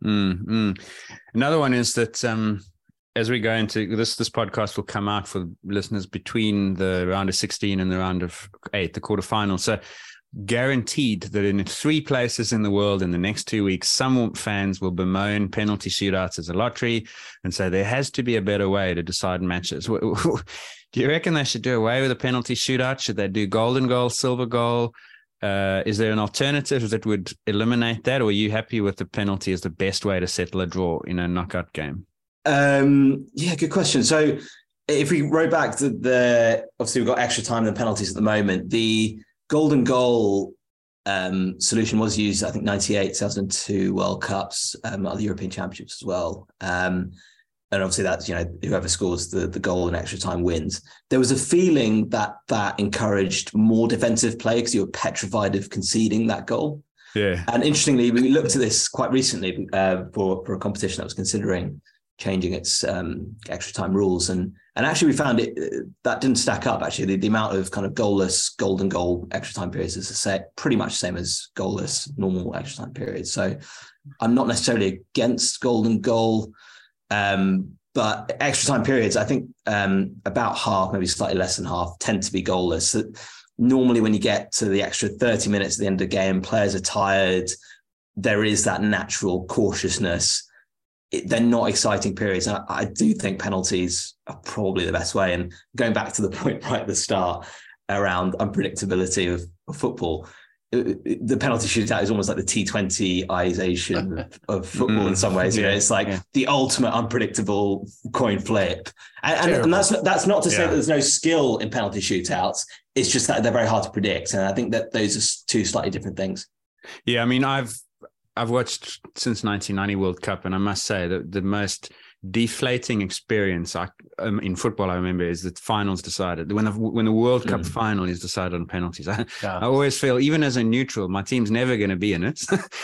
Another one is that as we go into this podcast will come out for listeners between the round of 16 and the round of 8, the quarterfinal. So guaranteed that in 3 places in the world in the next 2 weeks, some fans will bemoan penalty shootouts as a lottery and say there has to be a better way to decide matches. Do you reckon they should do away with a penalty shootout? Should they do golden goal, silver goal? Is there an alternative that would eliminate that, or are you happy with the penalty as the best way to settle a draw in a knockout game? Good question. So if we roll back to obviously we've got extra time than penalties at the moment. The golden goal solution was used, I think, 98, 2002 World Cups, other European Championships as well. And obviously that's, whoever scores the goal in extra time wins. There was a feeling that encouraged more defensive play because you were petrified of conceding that goal. Yeah. And interestingly, we looked at this quite recently for a competition that was considering changing its extra time rules. And actually we found that didn't stack up. Actually, the amount of kind of goalless golden goal extra time periods is pretty much the same as goalless normal extra time periods. So I'm not necessarily against golden goal. But extra time periods, I think about half, maybe slightly less than half, tend to be goalless. So normally when you get to the extra 30 minutes at the end of the game, players are tired. There is that natural cautiousness. They're not exciting periods. And I do think penalties are probably the best way. And going back to the point right at the start around unpredictability of football, the penalty shootout is almost like the T20ization of football in some ways. It's like the ultimate unpredictable coin flip. And that's not to say that there's no skill in penalty shootouts. It's just that they're very hard to predict. And I think that those are 2 slightly different things. Yeah, I mean, I've watched since 1990 World Cup, and I must say that the most deflating experience in football I remember is that finals decided when the World Cup final is decided on penalties. I always feel, even as a neutral, my team's never going to be in it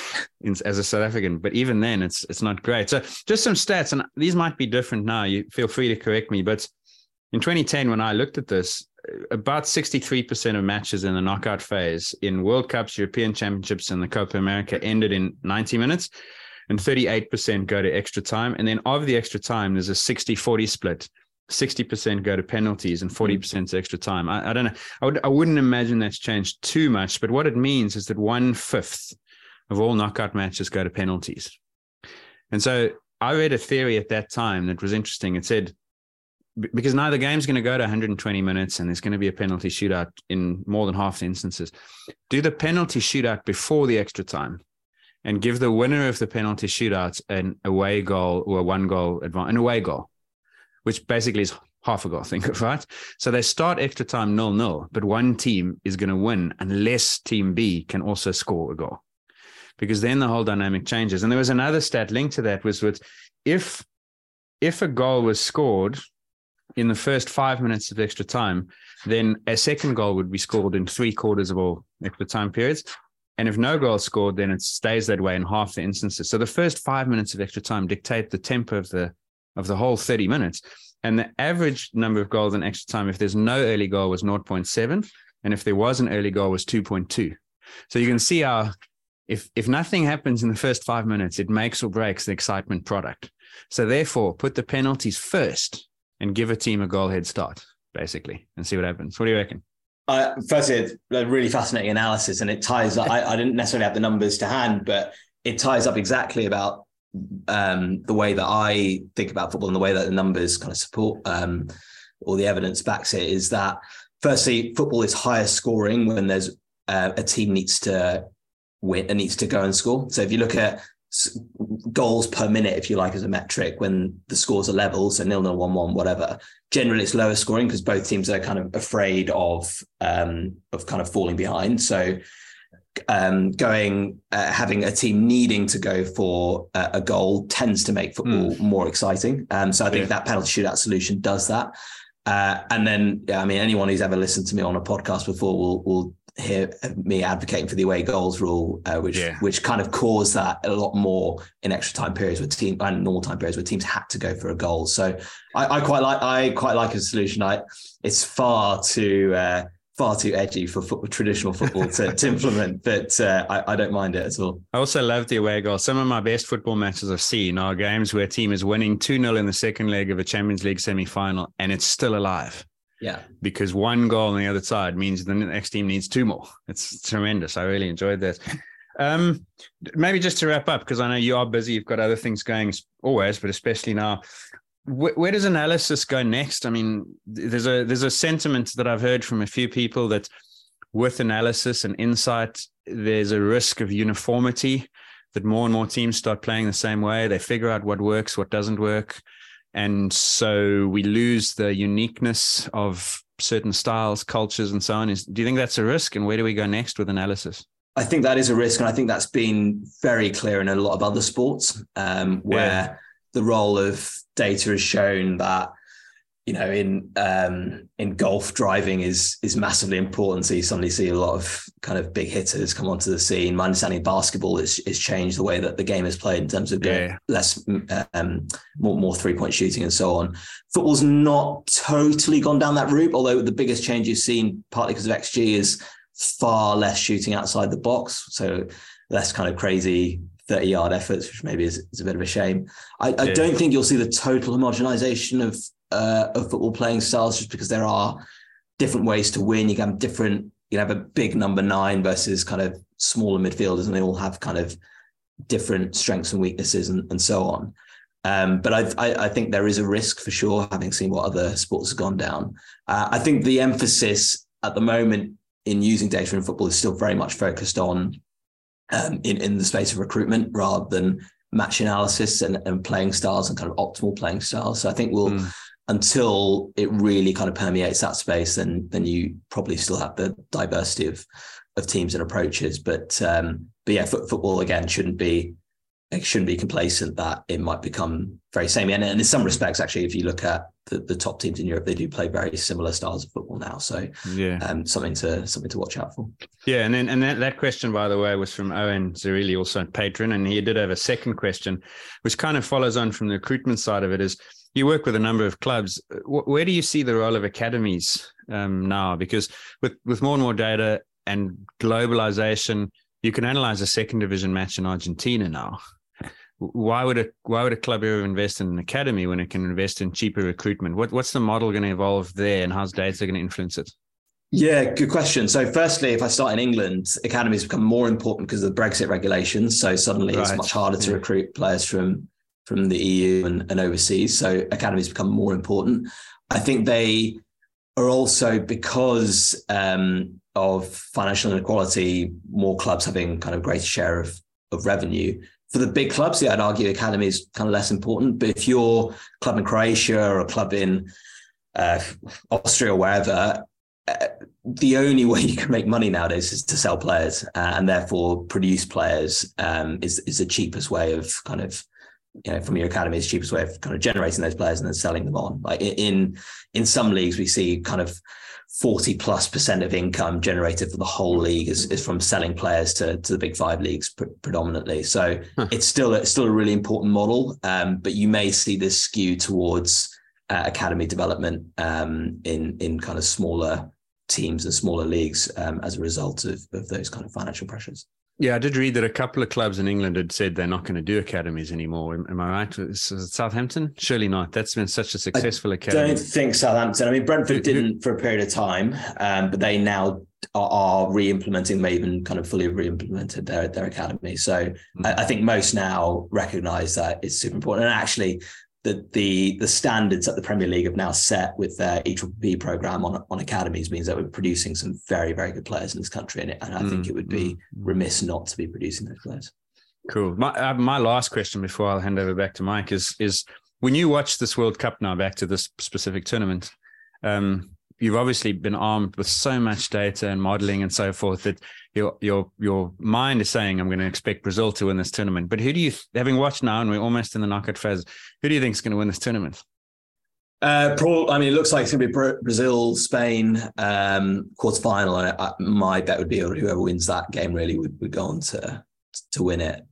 as a South African, but even then it's not great. So just some stats, and these might be different now, you feel free to correct me, but in 2010 when I looked at this, about 63% of matches in the knockout phase in World Cups, European Championships and the Copa America ended in 90 minutes. And 38% go to extra time. And then of the extra time, there's a 60-40 split. 60% go to penalties and 40% to extra time. I don't know. I wouldn't imagine that's changed too much. But what it means is that 1/5 of all knockout matches go to penalties. And so I read a theory at that time that was interesting. It said, because now the game's going to go to 120 minutes and there's going to be a penalty shootout in more than half the instances, do the penalty shootout before the extra time and give the winner of the penalty shootout an away goal or a 1-goal advance, an away goal, which basically is half a goal, think of, right? So they start extra time 0-0, but one team is going to win unless team B can also score a goal, because then the whole dynamic changes. And there was another stat linked to that, was with if a goal was scored in the first 5 minutes of extra time, then a second goal would be scored in 3/4 of all extra time periods. And if no goal scored, then it stays that way in half the instances. So the first 5 minutes of extra time dictate the tempo of the whole 30 minutes. And the average number of goals in extra time, if there's no early goal, was 0.7. And if there was an early goal, was 2.2. So you can see how if nothing happens in the first 5 minutes, it makes or breaks the excitement product. So therefore, put the penalties first and give a team a goal head start, basically, and see what happens. What do you reckon? Firstly, it's a really fascinating analysis, and it ties up. I didn't necessarily have the numbers to hand, but it ties up exactly about the way that I think about football and the way that the numbers kind of support or the evidence backs it. Is that firstly, football is higher scoring when there's a team needs to win and needs to go and score. So if you look at goals per minute, if you like, as a metric, when the scores are level, so 0-0, 1-1, whatever, generally it's lower scoring because both teams are kind of afraid of kind of falling behind. So having a team needing to go for a goal tends to make football more exciting. So I think that penalty shootout solution does that. And then, I mean, anyone who's ever listened to me on a podcast before will hear me advocating for the away goals rule, which kind of caused that a lot more in extra time periods with team and normal time periods where teams had to go for a goal. So I quite like a solution. It's far too edgy for traditional football to implement, but I don't mind it at all. I also love the away goal. Some of my best football matches I've seen are games where a team is winning 2-0 in the second leg of a Champions League semi-final and it's still alive. Yeah. Because one goal on the other side means the next team needs two more. It's tremendous. I really enjoyed that. Maybe just to wrap up, because I know you are busy, you've got other things going always, but especially now. Where does analysis go next? I mean, there's a sentiment that I've heard from a few people that with analysis and insight, there's a risk of uniformity, that more and more teams start playing the same way. They figure out what works, what doesn't work. And so we lose the uniqueness of certain styles, cultures, and so on. Do you think that's a risk? And where do we go next with analysis? I think that is a risk. And I think that's been very clear in a lot of other sports where the role of data has shown that, you know, in golf, driving is massively important. So you suddenly see a lot of kind of big hitters come onto the scene. My understanding of basketball is changed the way that the game is played in terms of less, more 3-point shooting and so on. Football's not totally gone down that route, although the biggest change you've seen, partly because of XG, is far less shooting outside the box. So less kind of crazy 30-yard efforts, which maybe is a bit of a shame. I don't think you'll see the total homogenization of football playing styles, just because there are different ways to win. You can have a big number 9 versus kind of smaller midfielders, and they all have kind of different strengths and weaknesses and so on. But I think there is a risk for sure, having seen what other sports have gone down. I think the emphasis at the moment in using data in football is still very much focused on in the space of recruitment rather than match analysis and playing styles and kind of optimal playing styles. So I think until it really kind of permeates that space, then you probably still have the diversity of teams and approaches. But yeah, football again shouldn't be complacent that it might become very samey. And in some respects, actually, if you look at the top teams in Europe, they do play very similar styles of football now. So something to watch out for. Yeah, and then that question, by the way, was from Owen Zerilli, also on Patreon, and he did have a second question, which kind of follows on from the recruitment side of it. Is you work with a number of clubs. Where do you see the role of academies now? Because with more and more data and globalization, you can analyze a second division match in Argentina now. Why would a club ever invest in an academy when it can invest in cheaper recruitment? What's the model going to evolve there, and how's data going to influence it? Yeah, good question. So firstly, if I start in England, academies become more important because of the Brexit regulations. So suddenly it's much harder to recruit players from the EU and overseas. So academies become more important. I think they are also, because of financial inequality, more clubs having kind of greater share of revenue. For the big clubs, I'd argue academy is kind of less important. But if you're a club in Croatia or a club in Austria or wherever, the only way you can make money nowadays is to sell players, and therefore produce players is the cheapest way of kind of, from your academy, is the cheapest way of kind of generating those players and then selling them on. Like in some leagues, we see kind of 40+% of income generated for the whole league is from selling players to the big 5 leagues predominantly. So it's still a really important model, but you may see this skew towards academy development in kind of smaller teams and smaller leagues as a result of those kind of financial pressures. Yeah, I did read that a couple of clubs in England had said they're not going to do academies anymore. Am I right? Is it Southampton? Surely not. That's been such a successful academy. I don't think Southampton. I mean, Brentford didn't for a period of time, but they now are re-implementing, may even kind of fully re-implemented their academy. So I think most now recognise that it's super important. And actually, the standards that the Premier League have now set with their EPP programme on academies means that we're producing some very, very good players in this country. And I think it would be remiss not to be producing those players. Cool. My last question before I'll hand over back to Mike is when you watch this World Cup now, back to this specific tournament, you've obviously been armed with so much data and modelling and so forth that your mind is saying, I'm going to expect Brazil to win this tournament. But who do you, having watched now and we're almost in the knockout phase, who do you think is going to win this tournament? I mean, it looks like it's going to be Brazil, Spain, quarterfinal. My bet would be whoever wins that game really would go on to win it.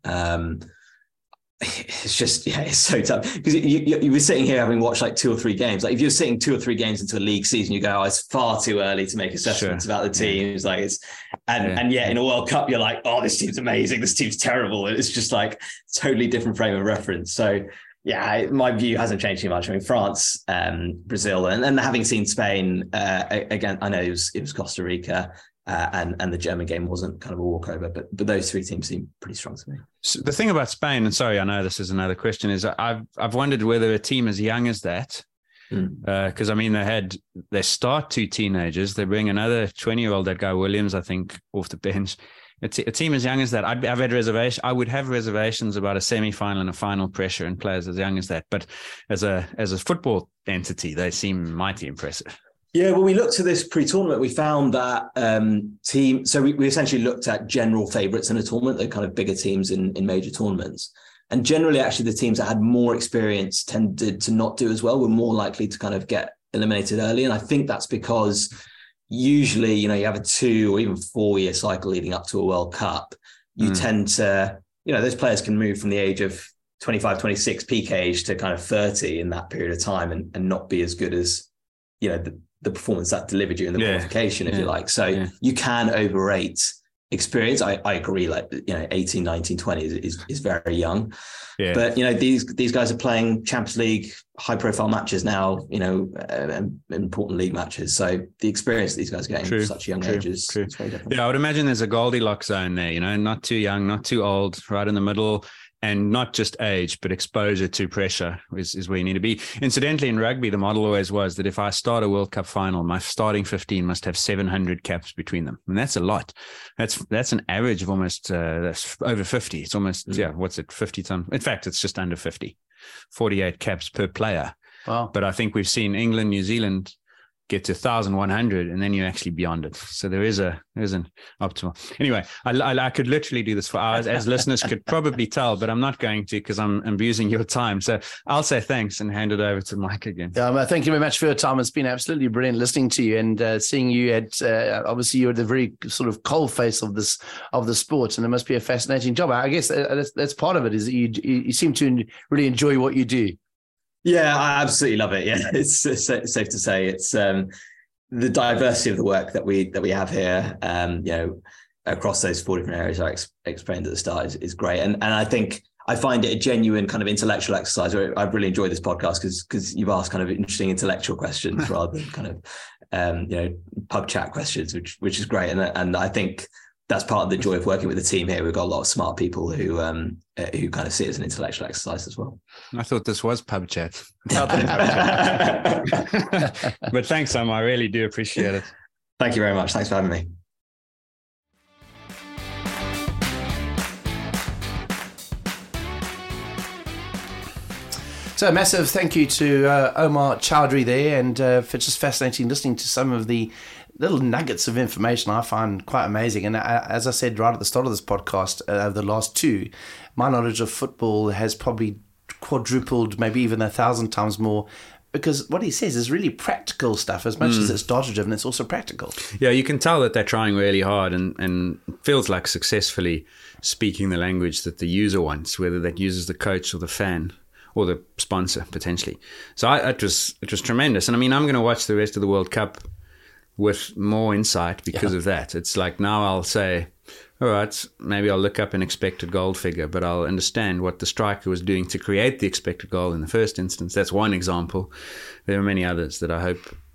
It's just, it's so tough because you were sitting here having watched like 2 or 3 games. Like if you're sitting 2 or 3 games into a league season, you go, it's far too early to make assessments about the teams. Like and yet in a World Cup, you're like, oh, this team's amazing. This team's terrible. And it's just like totally different frame of reference. So yeah, my view hasn't changed too much. I mean, France, Brazil, and having seen Spain again, I know it was Costa Rica. And the German game wasn't kind of a walkover, but those 3 teams seem pretty strong to me. So the thing about Spain, and sorry, I know this is another question, is I've wondered whether a team as young as that, because I mean they start 2 teenagers, they bring another 20-year-old, that guy Williams, I think, off the bench. A team as young as that, I would have reservations about a semi-final and a final pressure and players as young as that. But as a football entity, they seem mighty impressive. Yeah, when we looked at this pre-tournament, we found that team. So we essentially looked at general favourites in a tournament, the kind of bigger teams in major tournaments. And generally, actually, the teams that had more experience tended to not do as well, were more likely to kind of get eliminated early. And I think that's because usually, you have a 2 or even 4-year cycle leading up to a World Cup. You tend to, those players can move from the age of 25, 26 peak age to kind of 30 in that period of time and not be as good as, the performance that delivered you in the qualification, if you like. So you can overrate experience. I agree, 18, 19, 20 is very young. Yeah. But, these guys are playing Champions League, high profile matches now, important league matches. So the experience that these guys are getting at such young ages is very different. Yeah, I would imagine there's a Goldilocks zone there, not too young, not too old, right in the middle. And not just age, but exposure to pressure is where you need to be. Incidentally, in rugby, the model always was that if I start a World Cup final, my starting 15 must have 700 caps between them. And that's a lot. That's an average of almost that's over 50. It's almost, what's it, 50 times? In fact, it's just under 50. 48 caps per player. Wow. But I think we've seen England, New Zealand get to 1,100, and then you're actually beyond it. So there's an optimal. Anyway, I could literally do this for hours, as listeners could probably tell, but I'm not going to because I'm abusing your time. So I'll say thanks and hand it over to Mike again. Thank you very much for your time. It's been absolutely brilliant listening to you and seeing you at obviously you're at the very sort of cold face of the sport, and it must be a fascinating job. I guess that's part of it, is that you seem to really enjoy what you do. Yeah, I absolutely love it. Yeah, it's safe to say it's the diversity of the work that we have here, across those 4 different areas I explained at the start is great. And I think I find it a genuine kind of intellectual exercise. I've really enjoyed this podcast because you've asked kind of interesting intellectual questions rather than kind of, pub chat questions, which is great. And I think that's part of the joy of working with the team here. We've got a lot of smart people who kind of see it as an intellectual exercise as well. I thought this was pub chat. But thanks, Sam. I really do appreciate it. Thank you very much. Thanks for having me. So a massive thank you to Omar Chowdhury there, and for just fascinating listening to some of the little nuggets of information I find quite amazing. And as I said right at the start of this podcast, over the last 2, my knowledge of football has probably quadrupled, maybe even 1,000 times more, because what he says is really practical stuff. As much as it's data-driven, it's also practical. Yeah, you can tell that they're trying really hard and feels like successfully speaking the language that the user wants, whether that uses the coach or the fan or the sponsor, potentially. So it was tremendous. And I mean, I'm going to watch the rest of the World Cup with more insight because of that. It's like now I'll say, all right, maybe I'll look up an expected goal figure, but I'll understand what the striker was doing to create the expected goal in the first instance. That's one example. There are many others that I hope,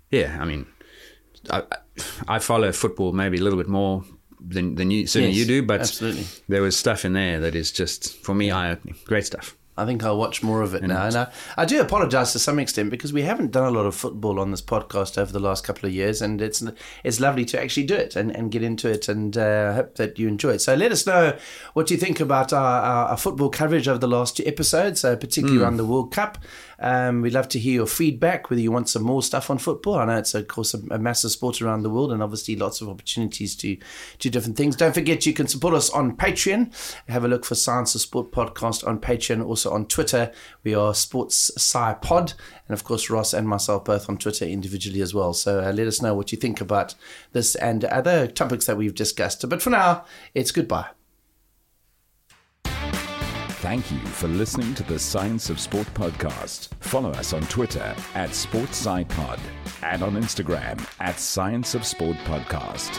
I follow football maybe a little bit more than you, certainly you do, but absolutely. There was stuff in there that is just, for me, eye-opening. Great stuff. I think I'll watch more of it now. And I do apologise to some extent because we haven't done a lot of football on this podcast over the last couple of years, and it's lovely to actually do it and get into it, and I hope that you enjoy it. So let us know what you think about our football coverage over the last 2 episodes, particularly around the World Cup. We'd love to hear your feedback, whether you want some more stuff on football. I know it's, of course, a massive sport around the world, and obviously lots of opportunities to do different things. Don't forget you can support us on Patreon. Have a look for Science of Sport podcast on Patreon. Also on Twitter, we are Sports Sci Pod, and of course Ross and myself both on Twitter individually as well. So let us know what you think about this and other topics that we've discussed. But for now, it's goodbye. Thank you for listening to the Science of Sport podcast. Follow us on Twitter at SportsSciPod and on Instagram at Science of Sport Podcast.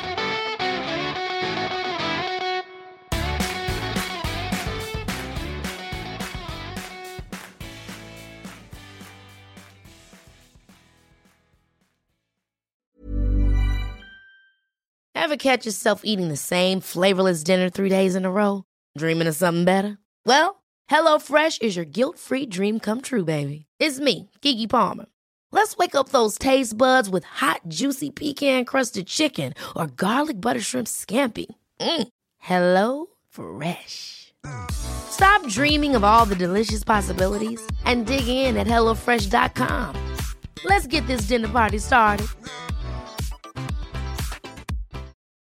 Ever catch yourself eating the same flavorless dinner 3 days in a row? Dreaming of something better? Well, HelloFresh is your guilt-free dream come true, baby. It's me, Keke Palmer. Let's wake up those taste buds with hot, juicy pecan-crusted chicken or garlic butter shrimp scampi. Hello Fresh. Stop dreaming of all the delicious possibilities and dig in at HelloFresh.com. Let's get this dinner party started.